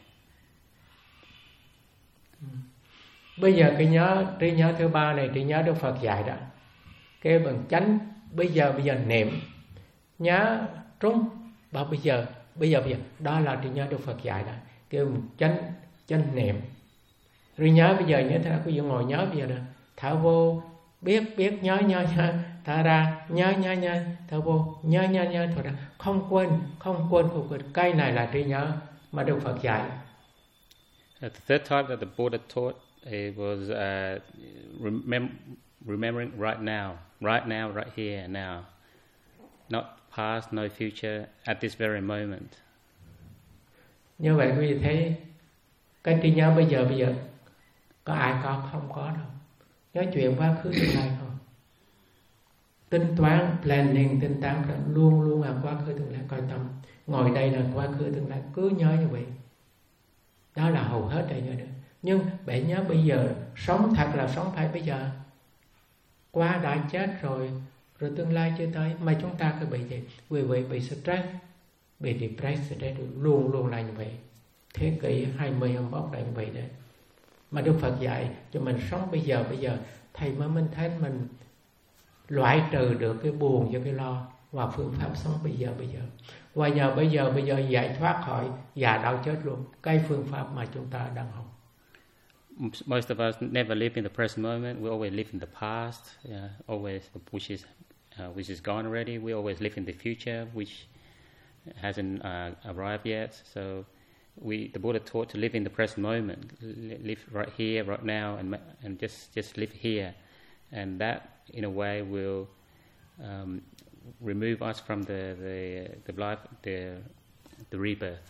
Mm. Bây giờ cái nhớ, trí nhớ thứ ba này, trí nhớ Đức Phật dạy đó. Cái bằng chánh, bây giờ bây giờ niệm, nhớ trúng, bảo bây giờ, bây giờ bây giờ, đó là trí nhớ Đức Phật dạy đó. Kêu bằng chánh, chánh niệm. Rồi nhớ bây giờ, nhớ thế nào, quý vị ngồi nhớ bây giờ đó, thở vô, biết, biết, nhớ, nhớ, nhớ, thở ra, nhớ, nhớ, nhớ, thở vô, nhớ, nhớ, nhớ, thở ra, không quên, không quên, không quên. Cái này là trí nhớ mà Đức Phật dạy. The third type that the Buddha taught, it was uh, remem- remembering right now, right now, right here, now. Not past, no future, at this very moment. Như vậy quý vị thấy cái trí nhớ bây giờ, bây giờ có ai có, không có đâu. Nhớ chuyện quá khứ tương lai thôi. Tính toán, planning, tính toán luôn luôn là quá khứ tương lai, coi tâm. Ngồi đây là quá khứ tương lai, cứ nhớ như vậy. Đó là hầu hết đây nhớ được. Nhưng bạn nhớ bây giờ, sống thật là sống phải bây giờ. Qua đã chết rồi, rồi tương lai chưa tới, mà chúng ta cứ bị gì? Vì vậy bị stress, bị depressed, stress, luôn luôn là như vậy. Thế kỷ hai mươi, hai mươi mốt là như vậy đấy. Mà Đức Phật dạy cho mình sống bây giờ, bây giờ thầy mới mình thấy mình loại trừ được cái buồn và cái lo và phương pháp sống bây giờ, bây giờ. Và nhờ bây giờ, bây giờ giải thoát khỏi già đau chết luôn. Cái phương pháp mà chúng ta đang học. Most of us never live in the present moment. We always live in the past, yeah, always which is uh, which is gone already. We always live in the future, which hasn't uh, arrived yet. So, we the Buddha taught to live in the present moment, live right here, right now, and and just just live here, and that in a way will um, remove us from the the the life, the the rebirth.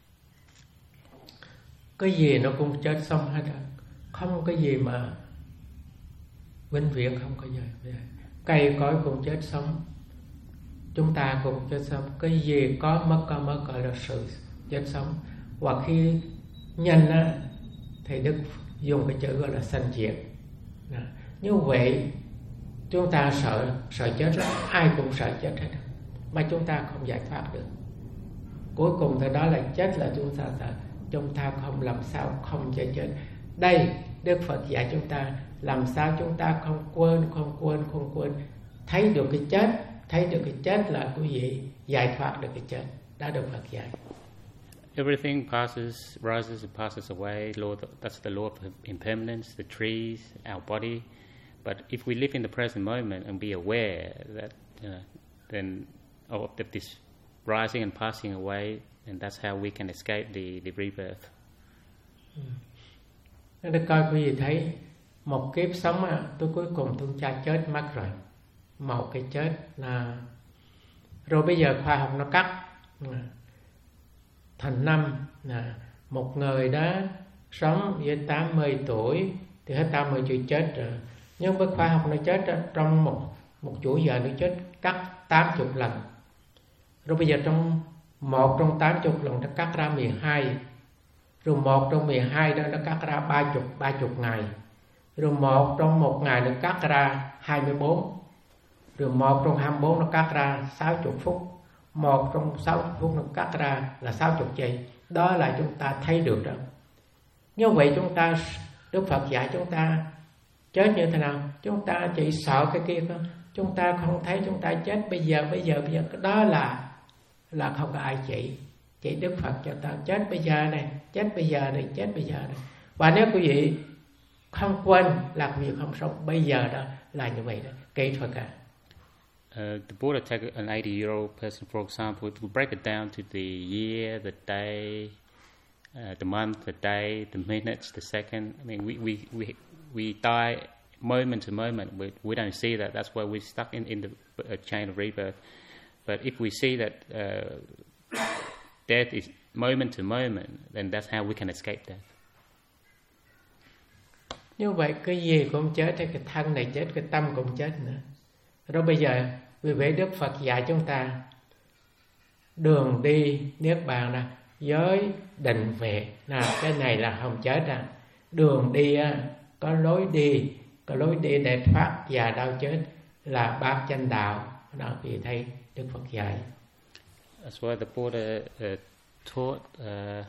Cái gì nó cũng chết xong hết rồi. Không cái gì mà vĩnh viễn, không có gì. Cây cối cũng chết sống, chúng ta cũng chết sống. Cái gì có mất có mất gọi là sự chết sống. Hoặc khi nhân á, Thầy Đức dùng cái chữ gọi là sanh diệt. Như vậy chúng ta sợ sợ chết lắm, ai cũng sợ chết hết, mà chúng ta không giải thoát được. cuối cùng từ đó là chết là chúng ta sợ. Chúng ta không làm sao không cho chết. Đây Đức Phật dạy chúng ta làm sao chúng ta không quên, không quên, không quên. Thấy được cái chết, thấy được cái chết là quý vị giải thoát được cái chết. Đó Đức Phật dạy. Everything passes, rises and passes away. Law, that's the law of impermanence, the trees, our body. But if we live in the present moment and be aware that, you know, then of the, this rising and passing away, and that's how we can escape the, the rebirth. Để coi quý vị thấy một kiếp sống á, tôi cuối cùng tôi cha chết mất rồi, một cái chết là rồi bây giờ khoa học nó cắt thành năm là một người đó sống với tám mươi tuổi thì hết tám mươi tuổi chết rồi, nhưng với khoa học nó chết đó, trong một một chuỗi giờ nó chết cắt tám mươi lần, rồi bây giờ trong một trong tám mươi lần nó cắt ra mười hai, rồi một trong mười hai đó nó cắt ra ba mươi ba mươi ngày, rồi một trong một ngày nó cắt ra hai mươi bốn, rồi một trong hai mươi bốn nó cắt ra sáu mươi phút, một trong sáu mươi phút nó cắt ra là sáu mươi giây. Đó là chúng ta thấy được đó. Như vậy chúng ta, Đức Phật dạy chúng ta chết như thế nào? Chúng ta chỉ sợ cái kia thôi. Chúng ta không thấy chúng ta chết bây giờ, bây giờ, bây giờ. Đó là là không có ai chỉ. Chỉ Đức Phật cho ta chết bây giờ này, chết bây giờ này, chết bây giờ này. Và nếu quý vị không quên là quý vị không sống bây giờ đó, là như vậy đó. Kỹ thuật à. Uh, the Buddha take an eighty-year-old person, for example, to break it down to the year, the day, uh, the month, the day, the minutes, the second. I mean, we we we, we die moment to moment. We, we don't see that. That's why we're stuck in, in the uh, chain of rebirth. But if we see that uh, death is moment to moment, then that's how we can escape death. Như vậy cái gì cũng chết, cái thân này chết, cái tâm cũng chết nữa. Rồi bây giờ vì vậy Đức Phật dạy chúng ta đường đi niết bàn là giới định về, là cái này là không chết à. Đường đi có lối đi, có lối đi để thoát già đau chết là bát chánh đạo. Đó vì thấy Đức Phật dạy. That's why the Buddha uh, taught uh,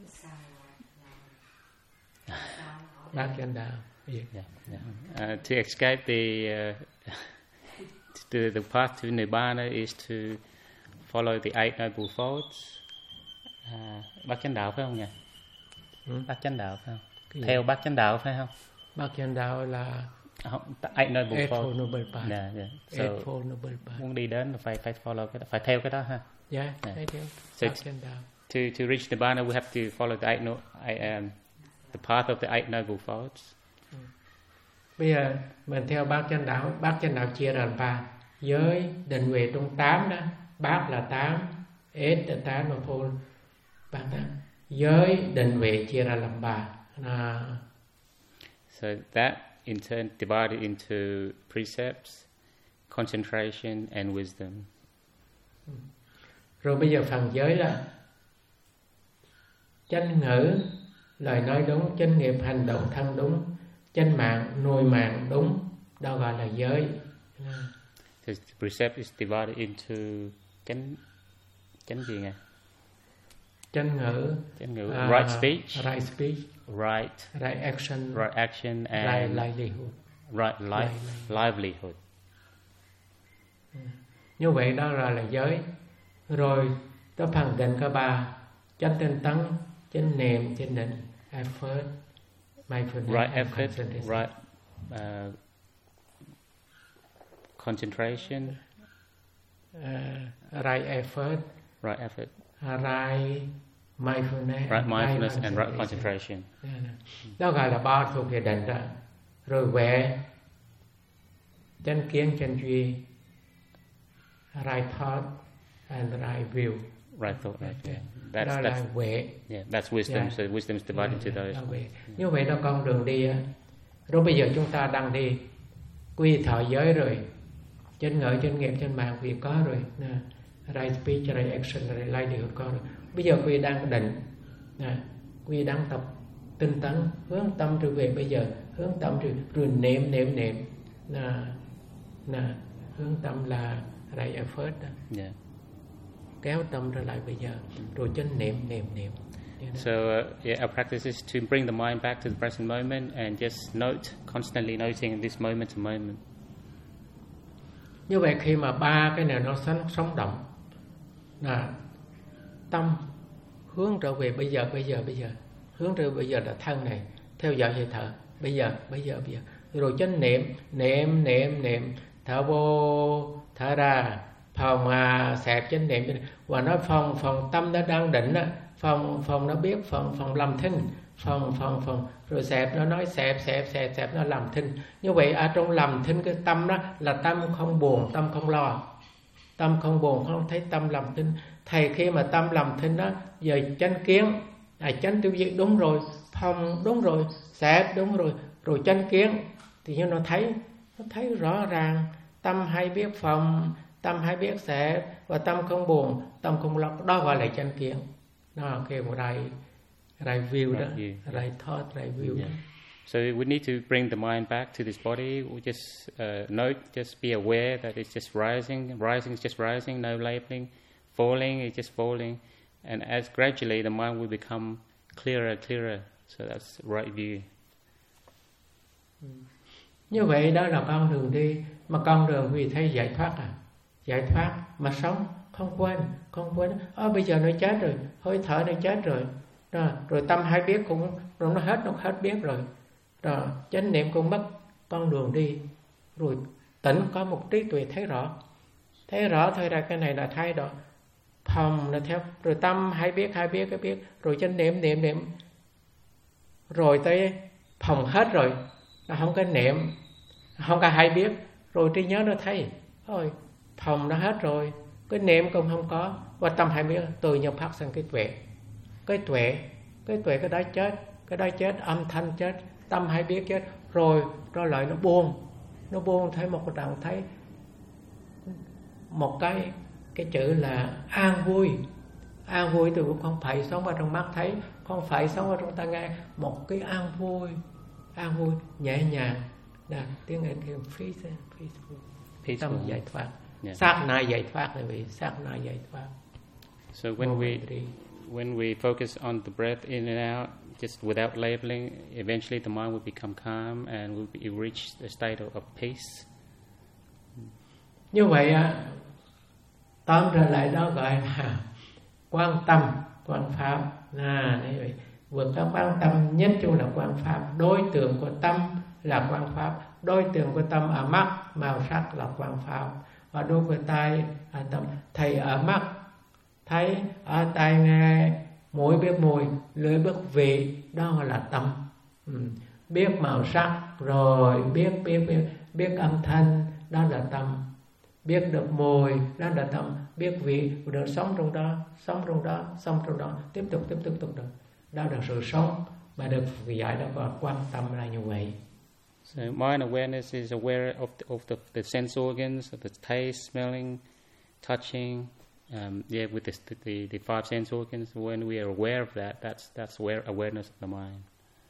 bát chánh đạo. Yeah, yeah. Uh, to escape the uh, to the path to Nibbana is to follow the eight noble faults. Uh, bát chánh đạo phải không nhỉ? Ừ? Bát chánh đạo phải không? Theo bát chánh đạo phải không? Bát chánh đạo là không, eight noble faults. Noble path. Yeah, yeah. So, Eightfold noble path. Muốn đi đến là phải phải follow cái đó, phải theo cái đó ha. Yeah, yeah. Phải theo so bát chánh đạo. To to reach Nibbana, we have to follow the eight no, eight, um, the path of the eight noble faults. Ừ. Bây giờ mình theo bát chánh đạo, bát chánh đạo chia ra làm ba. Giới định huệ trong tám đó, bát là tám, ết là tám và phô bát đó. Giới định huệ chia ra làm ba. À. So that in turn divided into precepts, concentration and wisdom. Rồi bây giờ phần giới là chánh ngữ, lời nói đúng, chánh nghiệp hành động thân đúng, chánh mạng nuôi mạng đúng, đó gọi là giới. So the precept is divided into chánh chánh gì nghe? Chánh ngữ, chánh ngữ, uh, right speech, right speech, right, right action, right action, and right livelihood, right life, livelihood. Như vậy đó là là giới. Rồi tới phần định có ba: chánh tinh tấn, chánh niệm, chánh định, effort, mindfulness, right effort, right uh, concentration, uh, right effort, right effort, right mindfulness, right mindfulness and right concentration. Đó gọi là ba thuộc về định đó. Rồi huệ, chánh kiến, chánh duy, right thought and right view. Right thought, right. Yeah. That's, Đó that's, là huệ. Yeah, that's wisdom. Yeah. So wisdom is divided Yeah, into those. yeah. Như vậy đó con đường đi á. Rồi bây giờ chúng ta đang đi quy thọ giới rồi, chánh ngữ, chánh nghiệp, chánh mạng vì có rồi. Nè, right speech, right action, right livelihood có rồi. Bây giờ quý đang định, nè, quý đang tập tinh tấn, hướng tâm trở về bây giờ, hướng tâm trở rồi niệm niệm niệm, nè, nè, hướng tâm là right effort đó. Yeah. kéo tâm trở lại bây giờ, rồi chân niệm niệm niệm. So uh, yeah, our practice is to bring the mind back to the present moment and just note, constantly noting this moment to moment. Như vậy khi mà ba cái này nó sống, sống động, là tâm hướng trở về bây giờ, bây giờ, bây giờ, hướng trở về bây giờ là thân này, theo dõi hơi thở, bây giờ, bây giờ, bây giờ, rồi chân niệm, niệm, niệm, niệm, thở vô, thở ra, phòng à, xẹp chân niệm, và nói phòng, phòng tâm nó đang định á, phòng, phòng nó biết, phòng, phòng làm thinh, phòng, phòng, phòng, rồi xẹp nó nói xẹp, xẹp, xẹp, xẹp nó làm thinh. Như vậy ở trong làm thinh cái tâm đó là tâm không buồn, tâm không lo, tâm không buồn, không thấy tâm làm thinh. Thầy khi mà tâm làm thinh đó, giờ chánh kiến, à, chánh tiêu diệt đúng rồi, phòng đúng rồi, xẹp đúng rồi, rồi chánh kiến thì như nó thấy, nó thấy rõ ràng, tâm hay biết phòng, tâm hay biết xẹp, và tâm không buồn, tâm không lo, đó gọi là chánh kiến. Nó kêu một right, right view đó, right thought, right view. Yeah. So we need to bring the mind back to this body. We just uh, note, just be aware that it's just rising. Rising is just rising, no labeling. Falling is just falling. And as gradually the mind will become clearer, clearer. So that's the right view. Như vậy đó là con đường đi. Mà con đường vì thấy giải thoát à. Giải thoát mà sống, không quên, không quên. Ờ bây giờ nó chết rồi, hơi thở nó chết rồi. Đó, rồi tâm hay biết cũng, rồi nó hết, nó hết biết rồi. Rồi chánh niệm cũng mất con đường đi. Rồi tỉnh có một trí tuệ thấy rõ. Thấy rõ thôi ra cái này là thay đổi. Phòng là theo, rồi tâm hay biết, hay biết, hay biết. Rồi chánh niệm, niệm, niệm. Rồi tới phòng hết rồi. Nó không có niệm, không có hay biết. Rồi trí nhớ nó thấy. Thôi, phòng nó hết rồi. Cái niệm cũng không có. Và tâm hay biết, từ nhau phát sinh cái tuệ. Cái tuệ, cái tuệ cái đó chết. Cái đó chết, âm thanh chết. Tâm hay biết chết. Rồi, rồi lại nó buông. Nó buông thấy một cái trạng thấy. Một cái cái chữ là an vui. An vui từ cũng không phải sống vào trong mắt thấy, không phải sống vào trong tai nghe. Một cái an vui, an vui nhẹ nhàng. Là tiếng Anh kêu peaceful, peaceful. Tâm giải thoát. Yeah. Sát na giải thoát là vì sát na giải thoát. So when we when we focus on the breath in and out, just without labeling, eventually the mind will become calm and will be, reach the state of, of peace. Như vậy tóm trở lại đó gọi là quan tâm, quan pháp. À, như vậy vượt các quan tâm nhất chung là quan pháp. Đối tượng của tâm là quan pháp. Đối tượng của tâm ở mắt, màu sắc là quan pháp. Và đối với tai là tâm. Thầy ở mắt thấy, ở tai nghe, mũi biết mùi, lưỡi biết vị, đó là tâm. Ừ. Biết màu sắc, rồi biết biết biết biết âm thanh, đó là tâm. Biết được mùi, đó là tâm. Biết vị, được sống trong đó, sống trong đó, sống trong đó, tiếp tục tiếp tục tiếp tục. Đó là sự sống mà được giải đó gọi quan tâm là như vậy. So mind awareness is aware of the, of the, the sense organs, of the taste, smelling, touching. Um, yeah, with the, the the five sense organs, when we are aware of that, that's that's aware, awareness of the mind.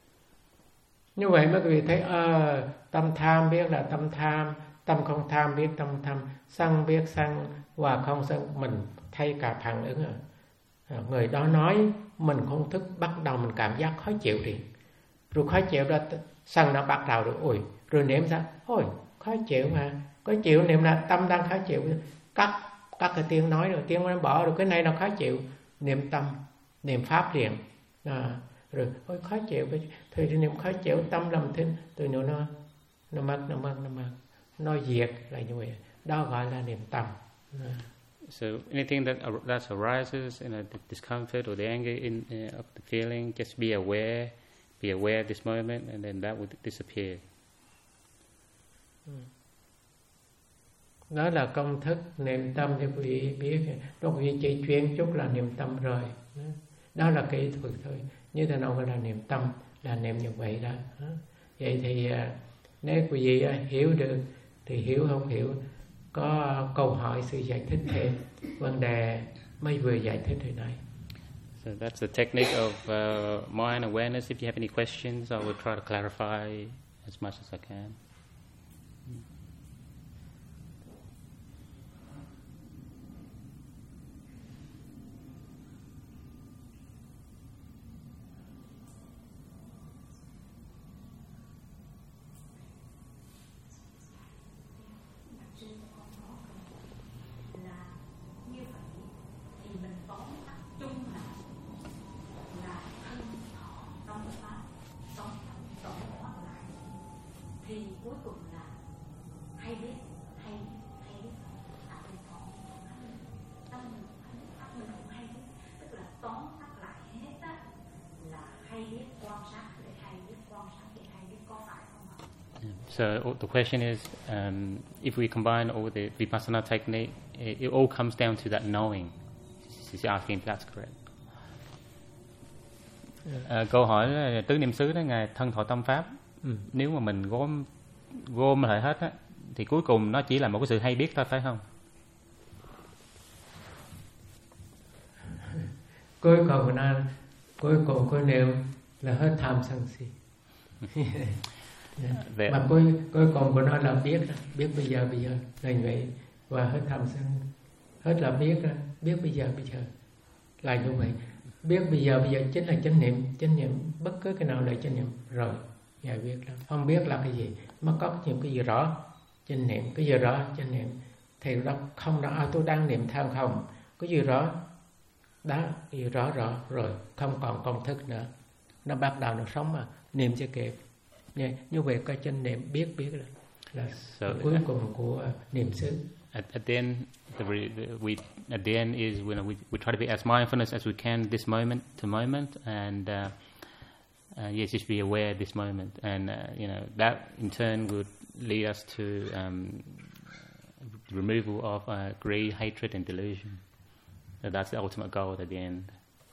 Như vậy mấy quý vị thấy uh, tâm tham biết là tâm tham, tâm không tham biết tâm tham, sân biết sân và không sân, mình thay cả phản ứng. À, người đó nói mình không thức, bắt đầu mình cảm giác khó chịu liền, rồi khó chịu đó sân nó bắt đầu rồi, ôi rồi niệm ra, ôi khó chịu mà, khó chịu niệm là tâm đang khó chịu, cắt cắt cái tiếng nói rồi tiếng nó bỏ rồi cái này nó khó chịu, niệm tâm, niệm pháp liền. À, rồi ôi khó chịu, thì niệm khó chịu tâm làm thinh, từ nữa nó nó mất nó mất nó mất nó diệt là như vậy, đó gọi là niệm tâm. À. So anything that that arises in a discomfort or the anger in uh, of the feeling, just be aware, be aware of this moment, and then that would disappear. Đó là công thức niệm tâm cho quý vị biết. Đó quý vị chỉ chuyên chút là niệm tâm rồi. Đó là kỹ thuật thôi. Như thế nào gọi là niệm tâm, là niệm như vậy đó. Vậy thì nếu quý vị hiểu được thì hiểu, không hiểu có câu hỏi sự giải thích thêm vấn đề mới vừa giải thích hồi nãy. So that's the technique of uh, mind awareness. If you have any questions, I will try to clarify as much as I can. cuối cùng là hay biết, hay hay biết là bên con tâm mình pháp mình cũng hay biết, tức là tóm tắt lại hết á là hay biết quan sát để hay biết quan sát để hay biết, có phải không ạ? So the question is, um, if we combine all the vipassana technique, it, it all comes down to that knowing. She's asking if that's correct. À, câu hỏi là tứ niệm xứ đó ngài thân thọ tâm pháp. Ừ. Nếu mà mình gom gom lại hết á, thì cuối cùng nó chỉ là một cái sự hay biết thôi, phải không? Cuối cùng nó cuối cùng có nêu là hết tham sân si. Yeah. Mà cuối cuối cùng của nó là biết biết bây giờ bây giờ là vậy, và hết tham sân, hết là biết biết bây giờ bây giờ là như vậy. Biết bây giờ bây giờ chính là chánh niệm, chánh niệm bất cứ cái nào là chánh niệm rồi. Ngài biết là không biết là cái gì, mà có những cái gì rõ chánh niệm, cái gì rõ chánh niệm thì nó không, nó à, tôi đang niệm tham không, cái gì rõ đó, cái gì rõ rõ rồi không còn công thức nữa, nó bắt đầu nó sống mà niệm cho kịp. Như, như vậy có chánh niệm biết biết là, là so, cuối uh, cùng của uh, niệm xứ. At, at the end, the, the, we at the end is when we we try to be as mindfulness as we can this moment to moment, and uh, uh, yes, just be aware of this moment, and uh, you know that in turn would lead us to um, removal of uh, greed, hatred, and delusion. So that's the ultimate goal at the end.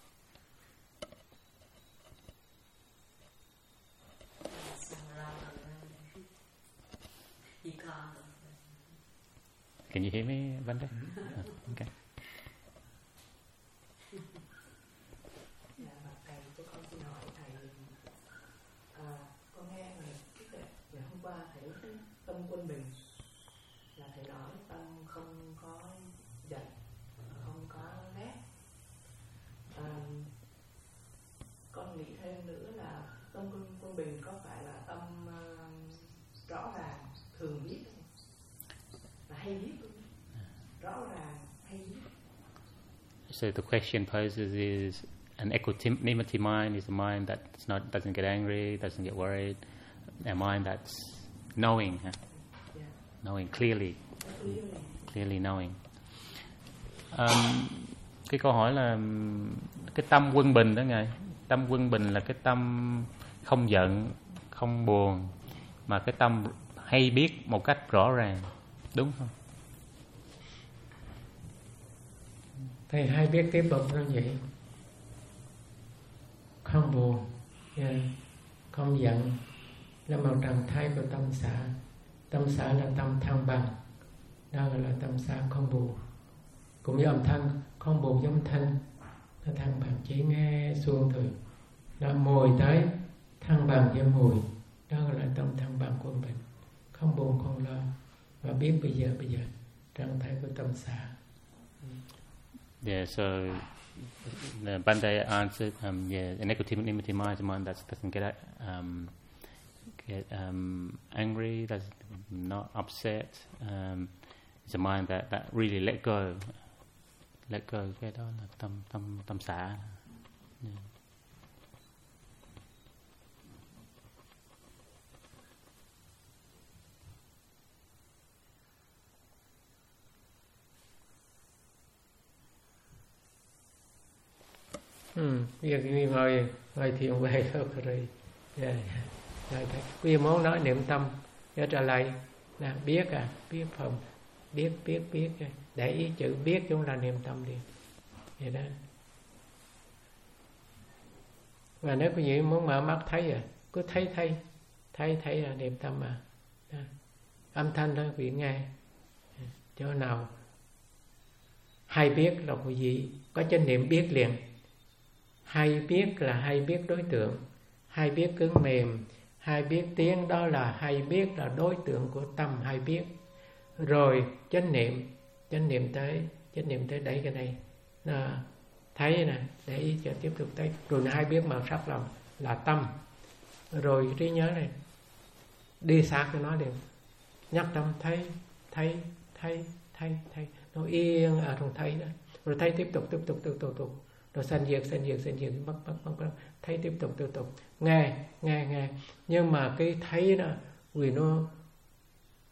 Can you hear me, Vande? Oh, okay. Dạ, thầy, cho con xin hỏi thầy, à, con nghe ngày ngày hôm qua thầy nói tâm quân bình, là thầy nói tâm không có giận, không có ghét. À, con nghĩ thêm nữa là tâm quân, quân bình có phải là tâm uh, rõ ràng, thường biết không? Là hay biết không? Rõ ràng, hay biết. So the question poses is, an equanimity mind is a mind that not, doesn't get angry, doesn't get worried, a mind that's knowing, huh? Yeah. Knowing clearly, clearly, clearly knowing. Um, cái câu hỏi là cái tâm quân bình đó ngài, tâm quân bình là cái tâm không giận, không buồn, mà cái tâm hay biết một cách rõ ràng, đúng không? Thầy hay biết tiếp tục nó vậy, không buồn, yeah, không giận, là một trạng thái của tâm xả. Tâm xả là tâm thăng bằng, đó là tâm xả không buồn. Cũng như âm thanh, không buồn giống thanh, nó thăng bằng, chỉ nghe xuông thôi. Nó mùi tới, thăng bằng với mùi, đó là tâm thăng bằng quân bình, không buồn không lo, và biết bây giờ bây giờ trạng thái của tâm xả. Yeah, so the Bande answered, um, yeah, an equanimity mind is a mind that doesn't get um, get um, angry, that's not upset. Um, it's a mind that, that really let go, let go. Cái đó là tâm tâm tâm xả. Yeah. Ừ, bây giờ ngồi ngồi thiền về thôi rồi, yeah. Rồi bây giờ muốn nói niệm tâm, nhớ trả lại là biết à, biết không, biết biết biết, để ý chữ biết chúng là niệm tâm đi, vậy đó. Và nếu quý vị muốn mở mắt thấy à, cứ thấy thấy thấy thấy là niệm tâm mà, đó. Âm thanh đó quý vị nghe, chỗ nào hay biết là quý vị có chánh niệm biết liền. Hay biết là hay biết đối tượng, hay biết cứng mềm, hay biết tiếng, đó là hay biết là đối tượng của tâm hay biết. Rồi chánh niệm, chánh niệm tới, chánh niệm tới đây cái này, nó thấy nè, để ý cho tiếp tục tới. Rồi hay biết màu sắc lòng là tâm. Rồi trí nhớ này, đi sát cho nó đều, nhắc tâm thấy, thấy, thấy, thấy, thấy, nó yên ở trong thấy đó. Rồi thấy tiếp tục, tiếp tục, tiếp tục, tiếp tục. Rồi sanh diệt, sanh diệt, sanh diệt, bắt, bắt, bắt, bắt, thấy tiếp tục, tiếp tục, nghe, nghe, nghe. Nhưng mà cái thấy đó, vì nó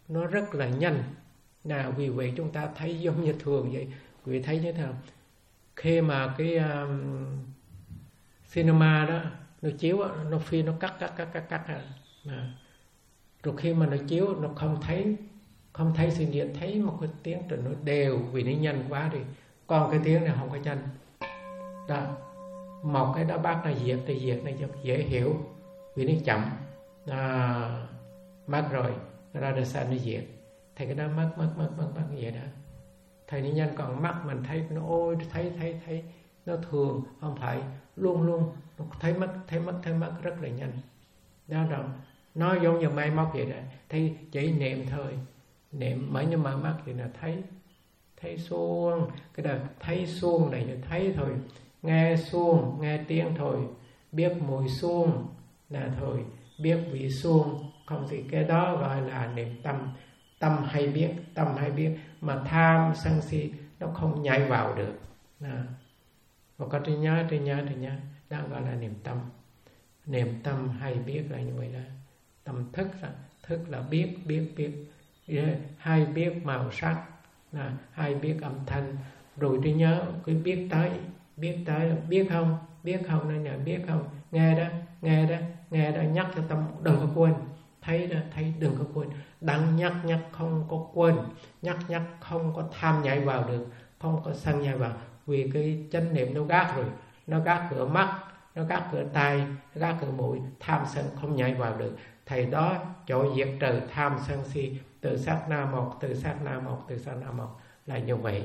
nó rất là nhanh. Nào vì vậy chúng ta thấy giống như thường vậy. Quý vị thấy như thế nào? Khi mà cái um, cinema đó nó chiếu, nó phim nó cắt cắt cắt cắt cắt à. Rồi khi mà nó chiếu nó không thấy không thấy sự điện, thấy một cái tiếng rồi nó đều vì nó nhanh quá đi. Còn cái tiếng này không có nhanh. Đó. Một cái đó bác là diệt thì diệt này dễ hiểu vì nó chậm. À, mất rồi ra đời sao nó diệt. Thầy cái đó mất mất mất mất mất vậy đó. Thầy nó nhanh, còn mắt mình thấy nó ôi thấy thấy thấy nó thường, không phải luôn luôn nó thấy mất thấy mất thấy mất rất là nhanh. Đó rồi nó giống như máy móc vậy đó, thấy chỉ niệm thôi, niệm mấy nhưng mà mắt thì là thấy thấy xuông, cái đó thấy xuông này là thấy thôi, nghe xuông nghe tiếng thôi, biết mùi xuông là thôi, biết vị xuông không gì, cái đó gọi là niệm tâm. Tâm hay biết, tâm hay biết, mà tham sân si nó không nhảy vào được. À. Và có trí nhớ, trí nhớ, trí nhớ, đó gọi là niệm tâm. Niệm tâm hay biết là như vậy đó. Tâm thức là, thức là biết, biết, biết, hay biết màu sắc, à, hay biết âm thanh, rồi trí nhớ, cứ biết tới, biết tới, biết không, biết không, nên là biết không, nghe đó, nghe đó, nghe đó, nhắc cho tâm, đừng có quên. Thấy đó, thấy đừng có quên. Đang nhắc nhắc không có quên, nhắc nhắc không có tham nhảy vào được, không có sân nhảy vào. Vì cái chánh niệm nó gác rồi, nó gác cửa mắt, nó gác cửa tai, nó gác cửa mũi, tham sân không nhảy vào được. Thầy đó chỗ diệt trừ tham sân si từ sát na một, từ sát na một, từ sát na một là như vậy.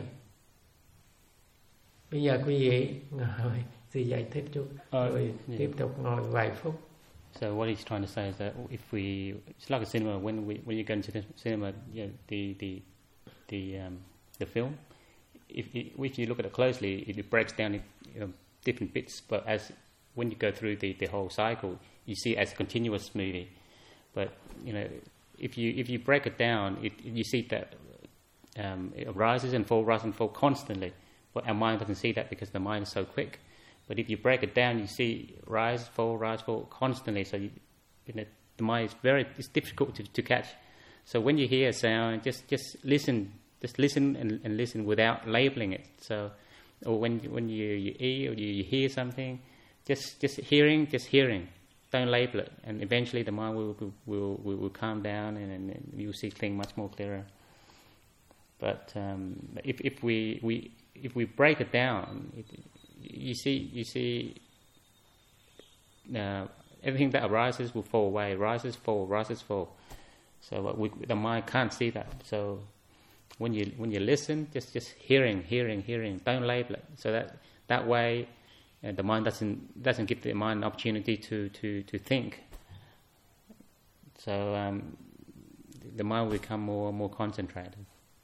Bây giờ quý vị ngồi gì giải thích chút, rồi uh, tiếp tục ngồi vài phút. So what he's trying to say is that if we, it's like a cinema. When we, when you go into the cinema, you know, the the the um, the film, if it, if you look at it closely, it breaks down in, you know, different bits. But as when you go through the, the whole cycle, you see it as a continuous movie. But you know, if you if you break it down, it, you see that um, it rises and falls, rises and falls constantly. But our mind doesn't see that because the mind is so quick. But if you break it down, you see rise, fall, rise, fall constantly. So you, you know, the mind is very, it's difficult to, to catch. So when you hear a sound, just just listen, just listen and, and listen without labeling it. So, or when when you, you eat or you, you hear something, just just hearing, just hearing. Don't label it, and eventually the mind will will will, will calm down, and, and you'll see things much more clearer. But um, if if we we if we break it down, it, you see you see uh, everything that arises will fall away, rises, fall, rises, fall. So we, the mind can't see that. So when you when you listen, just just hearing, hearing, hearing. Don't label it. So that that way. Uh, the mind doesn't doesn't give the mind an opportunity to, to, to think. So um, the mind will become more more concentrated.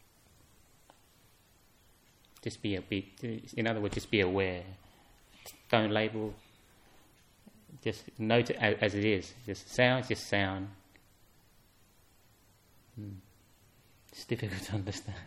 Just be a bit. In other words, just be aware. Don't label. Just note it as, as it is. Just sound, just sound. Hmm. It's difficult to understand.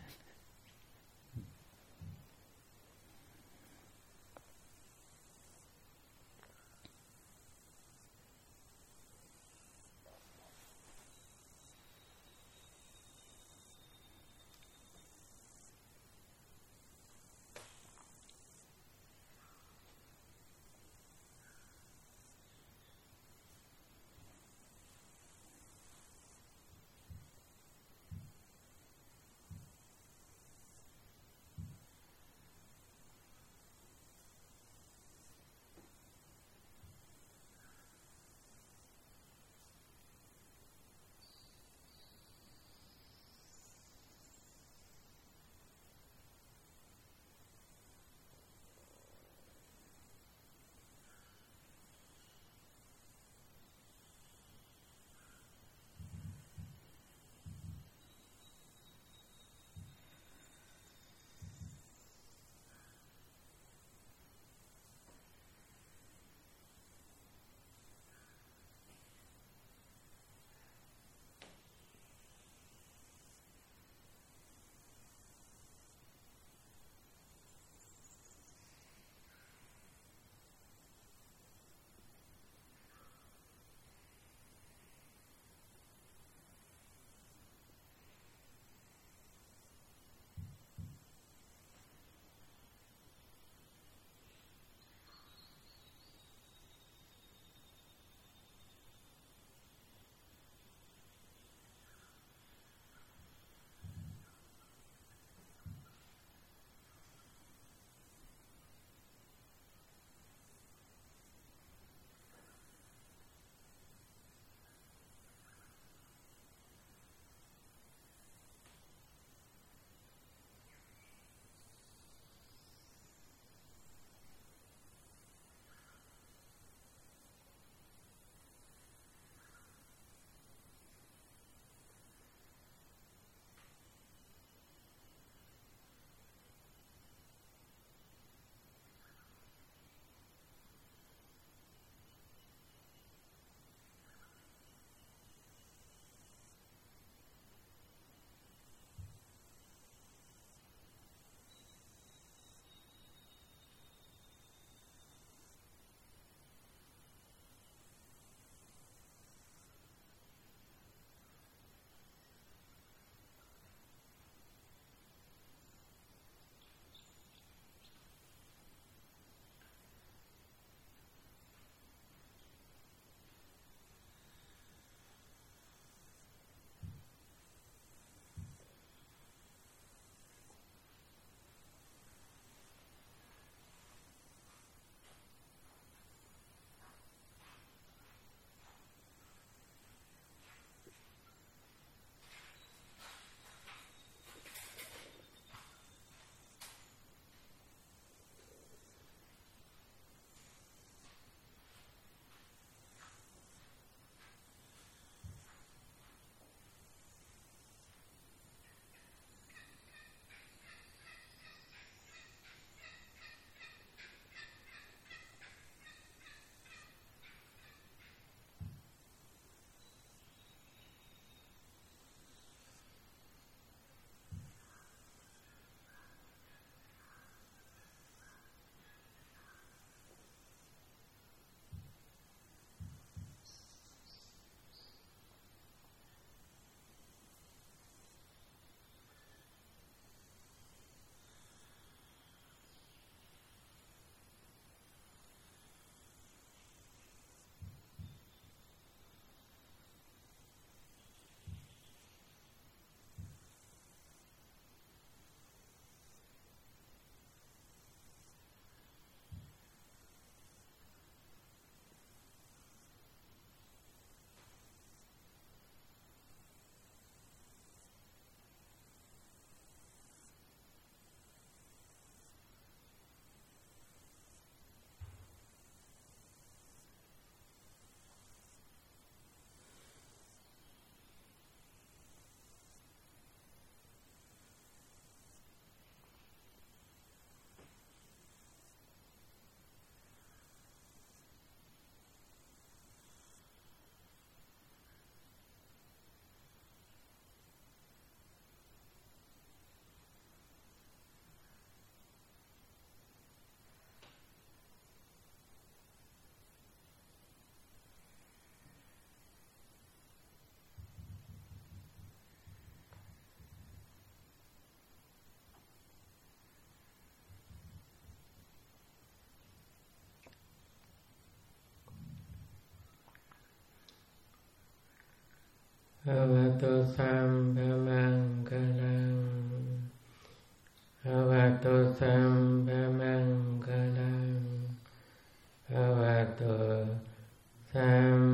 วะโตสัมปะมังคลังภวะโตสัมปะมังคลังภวะโตสัม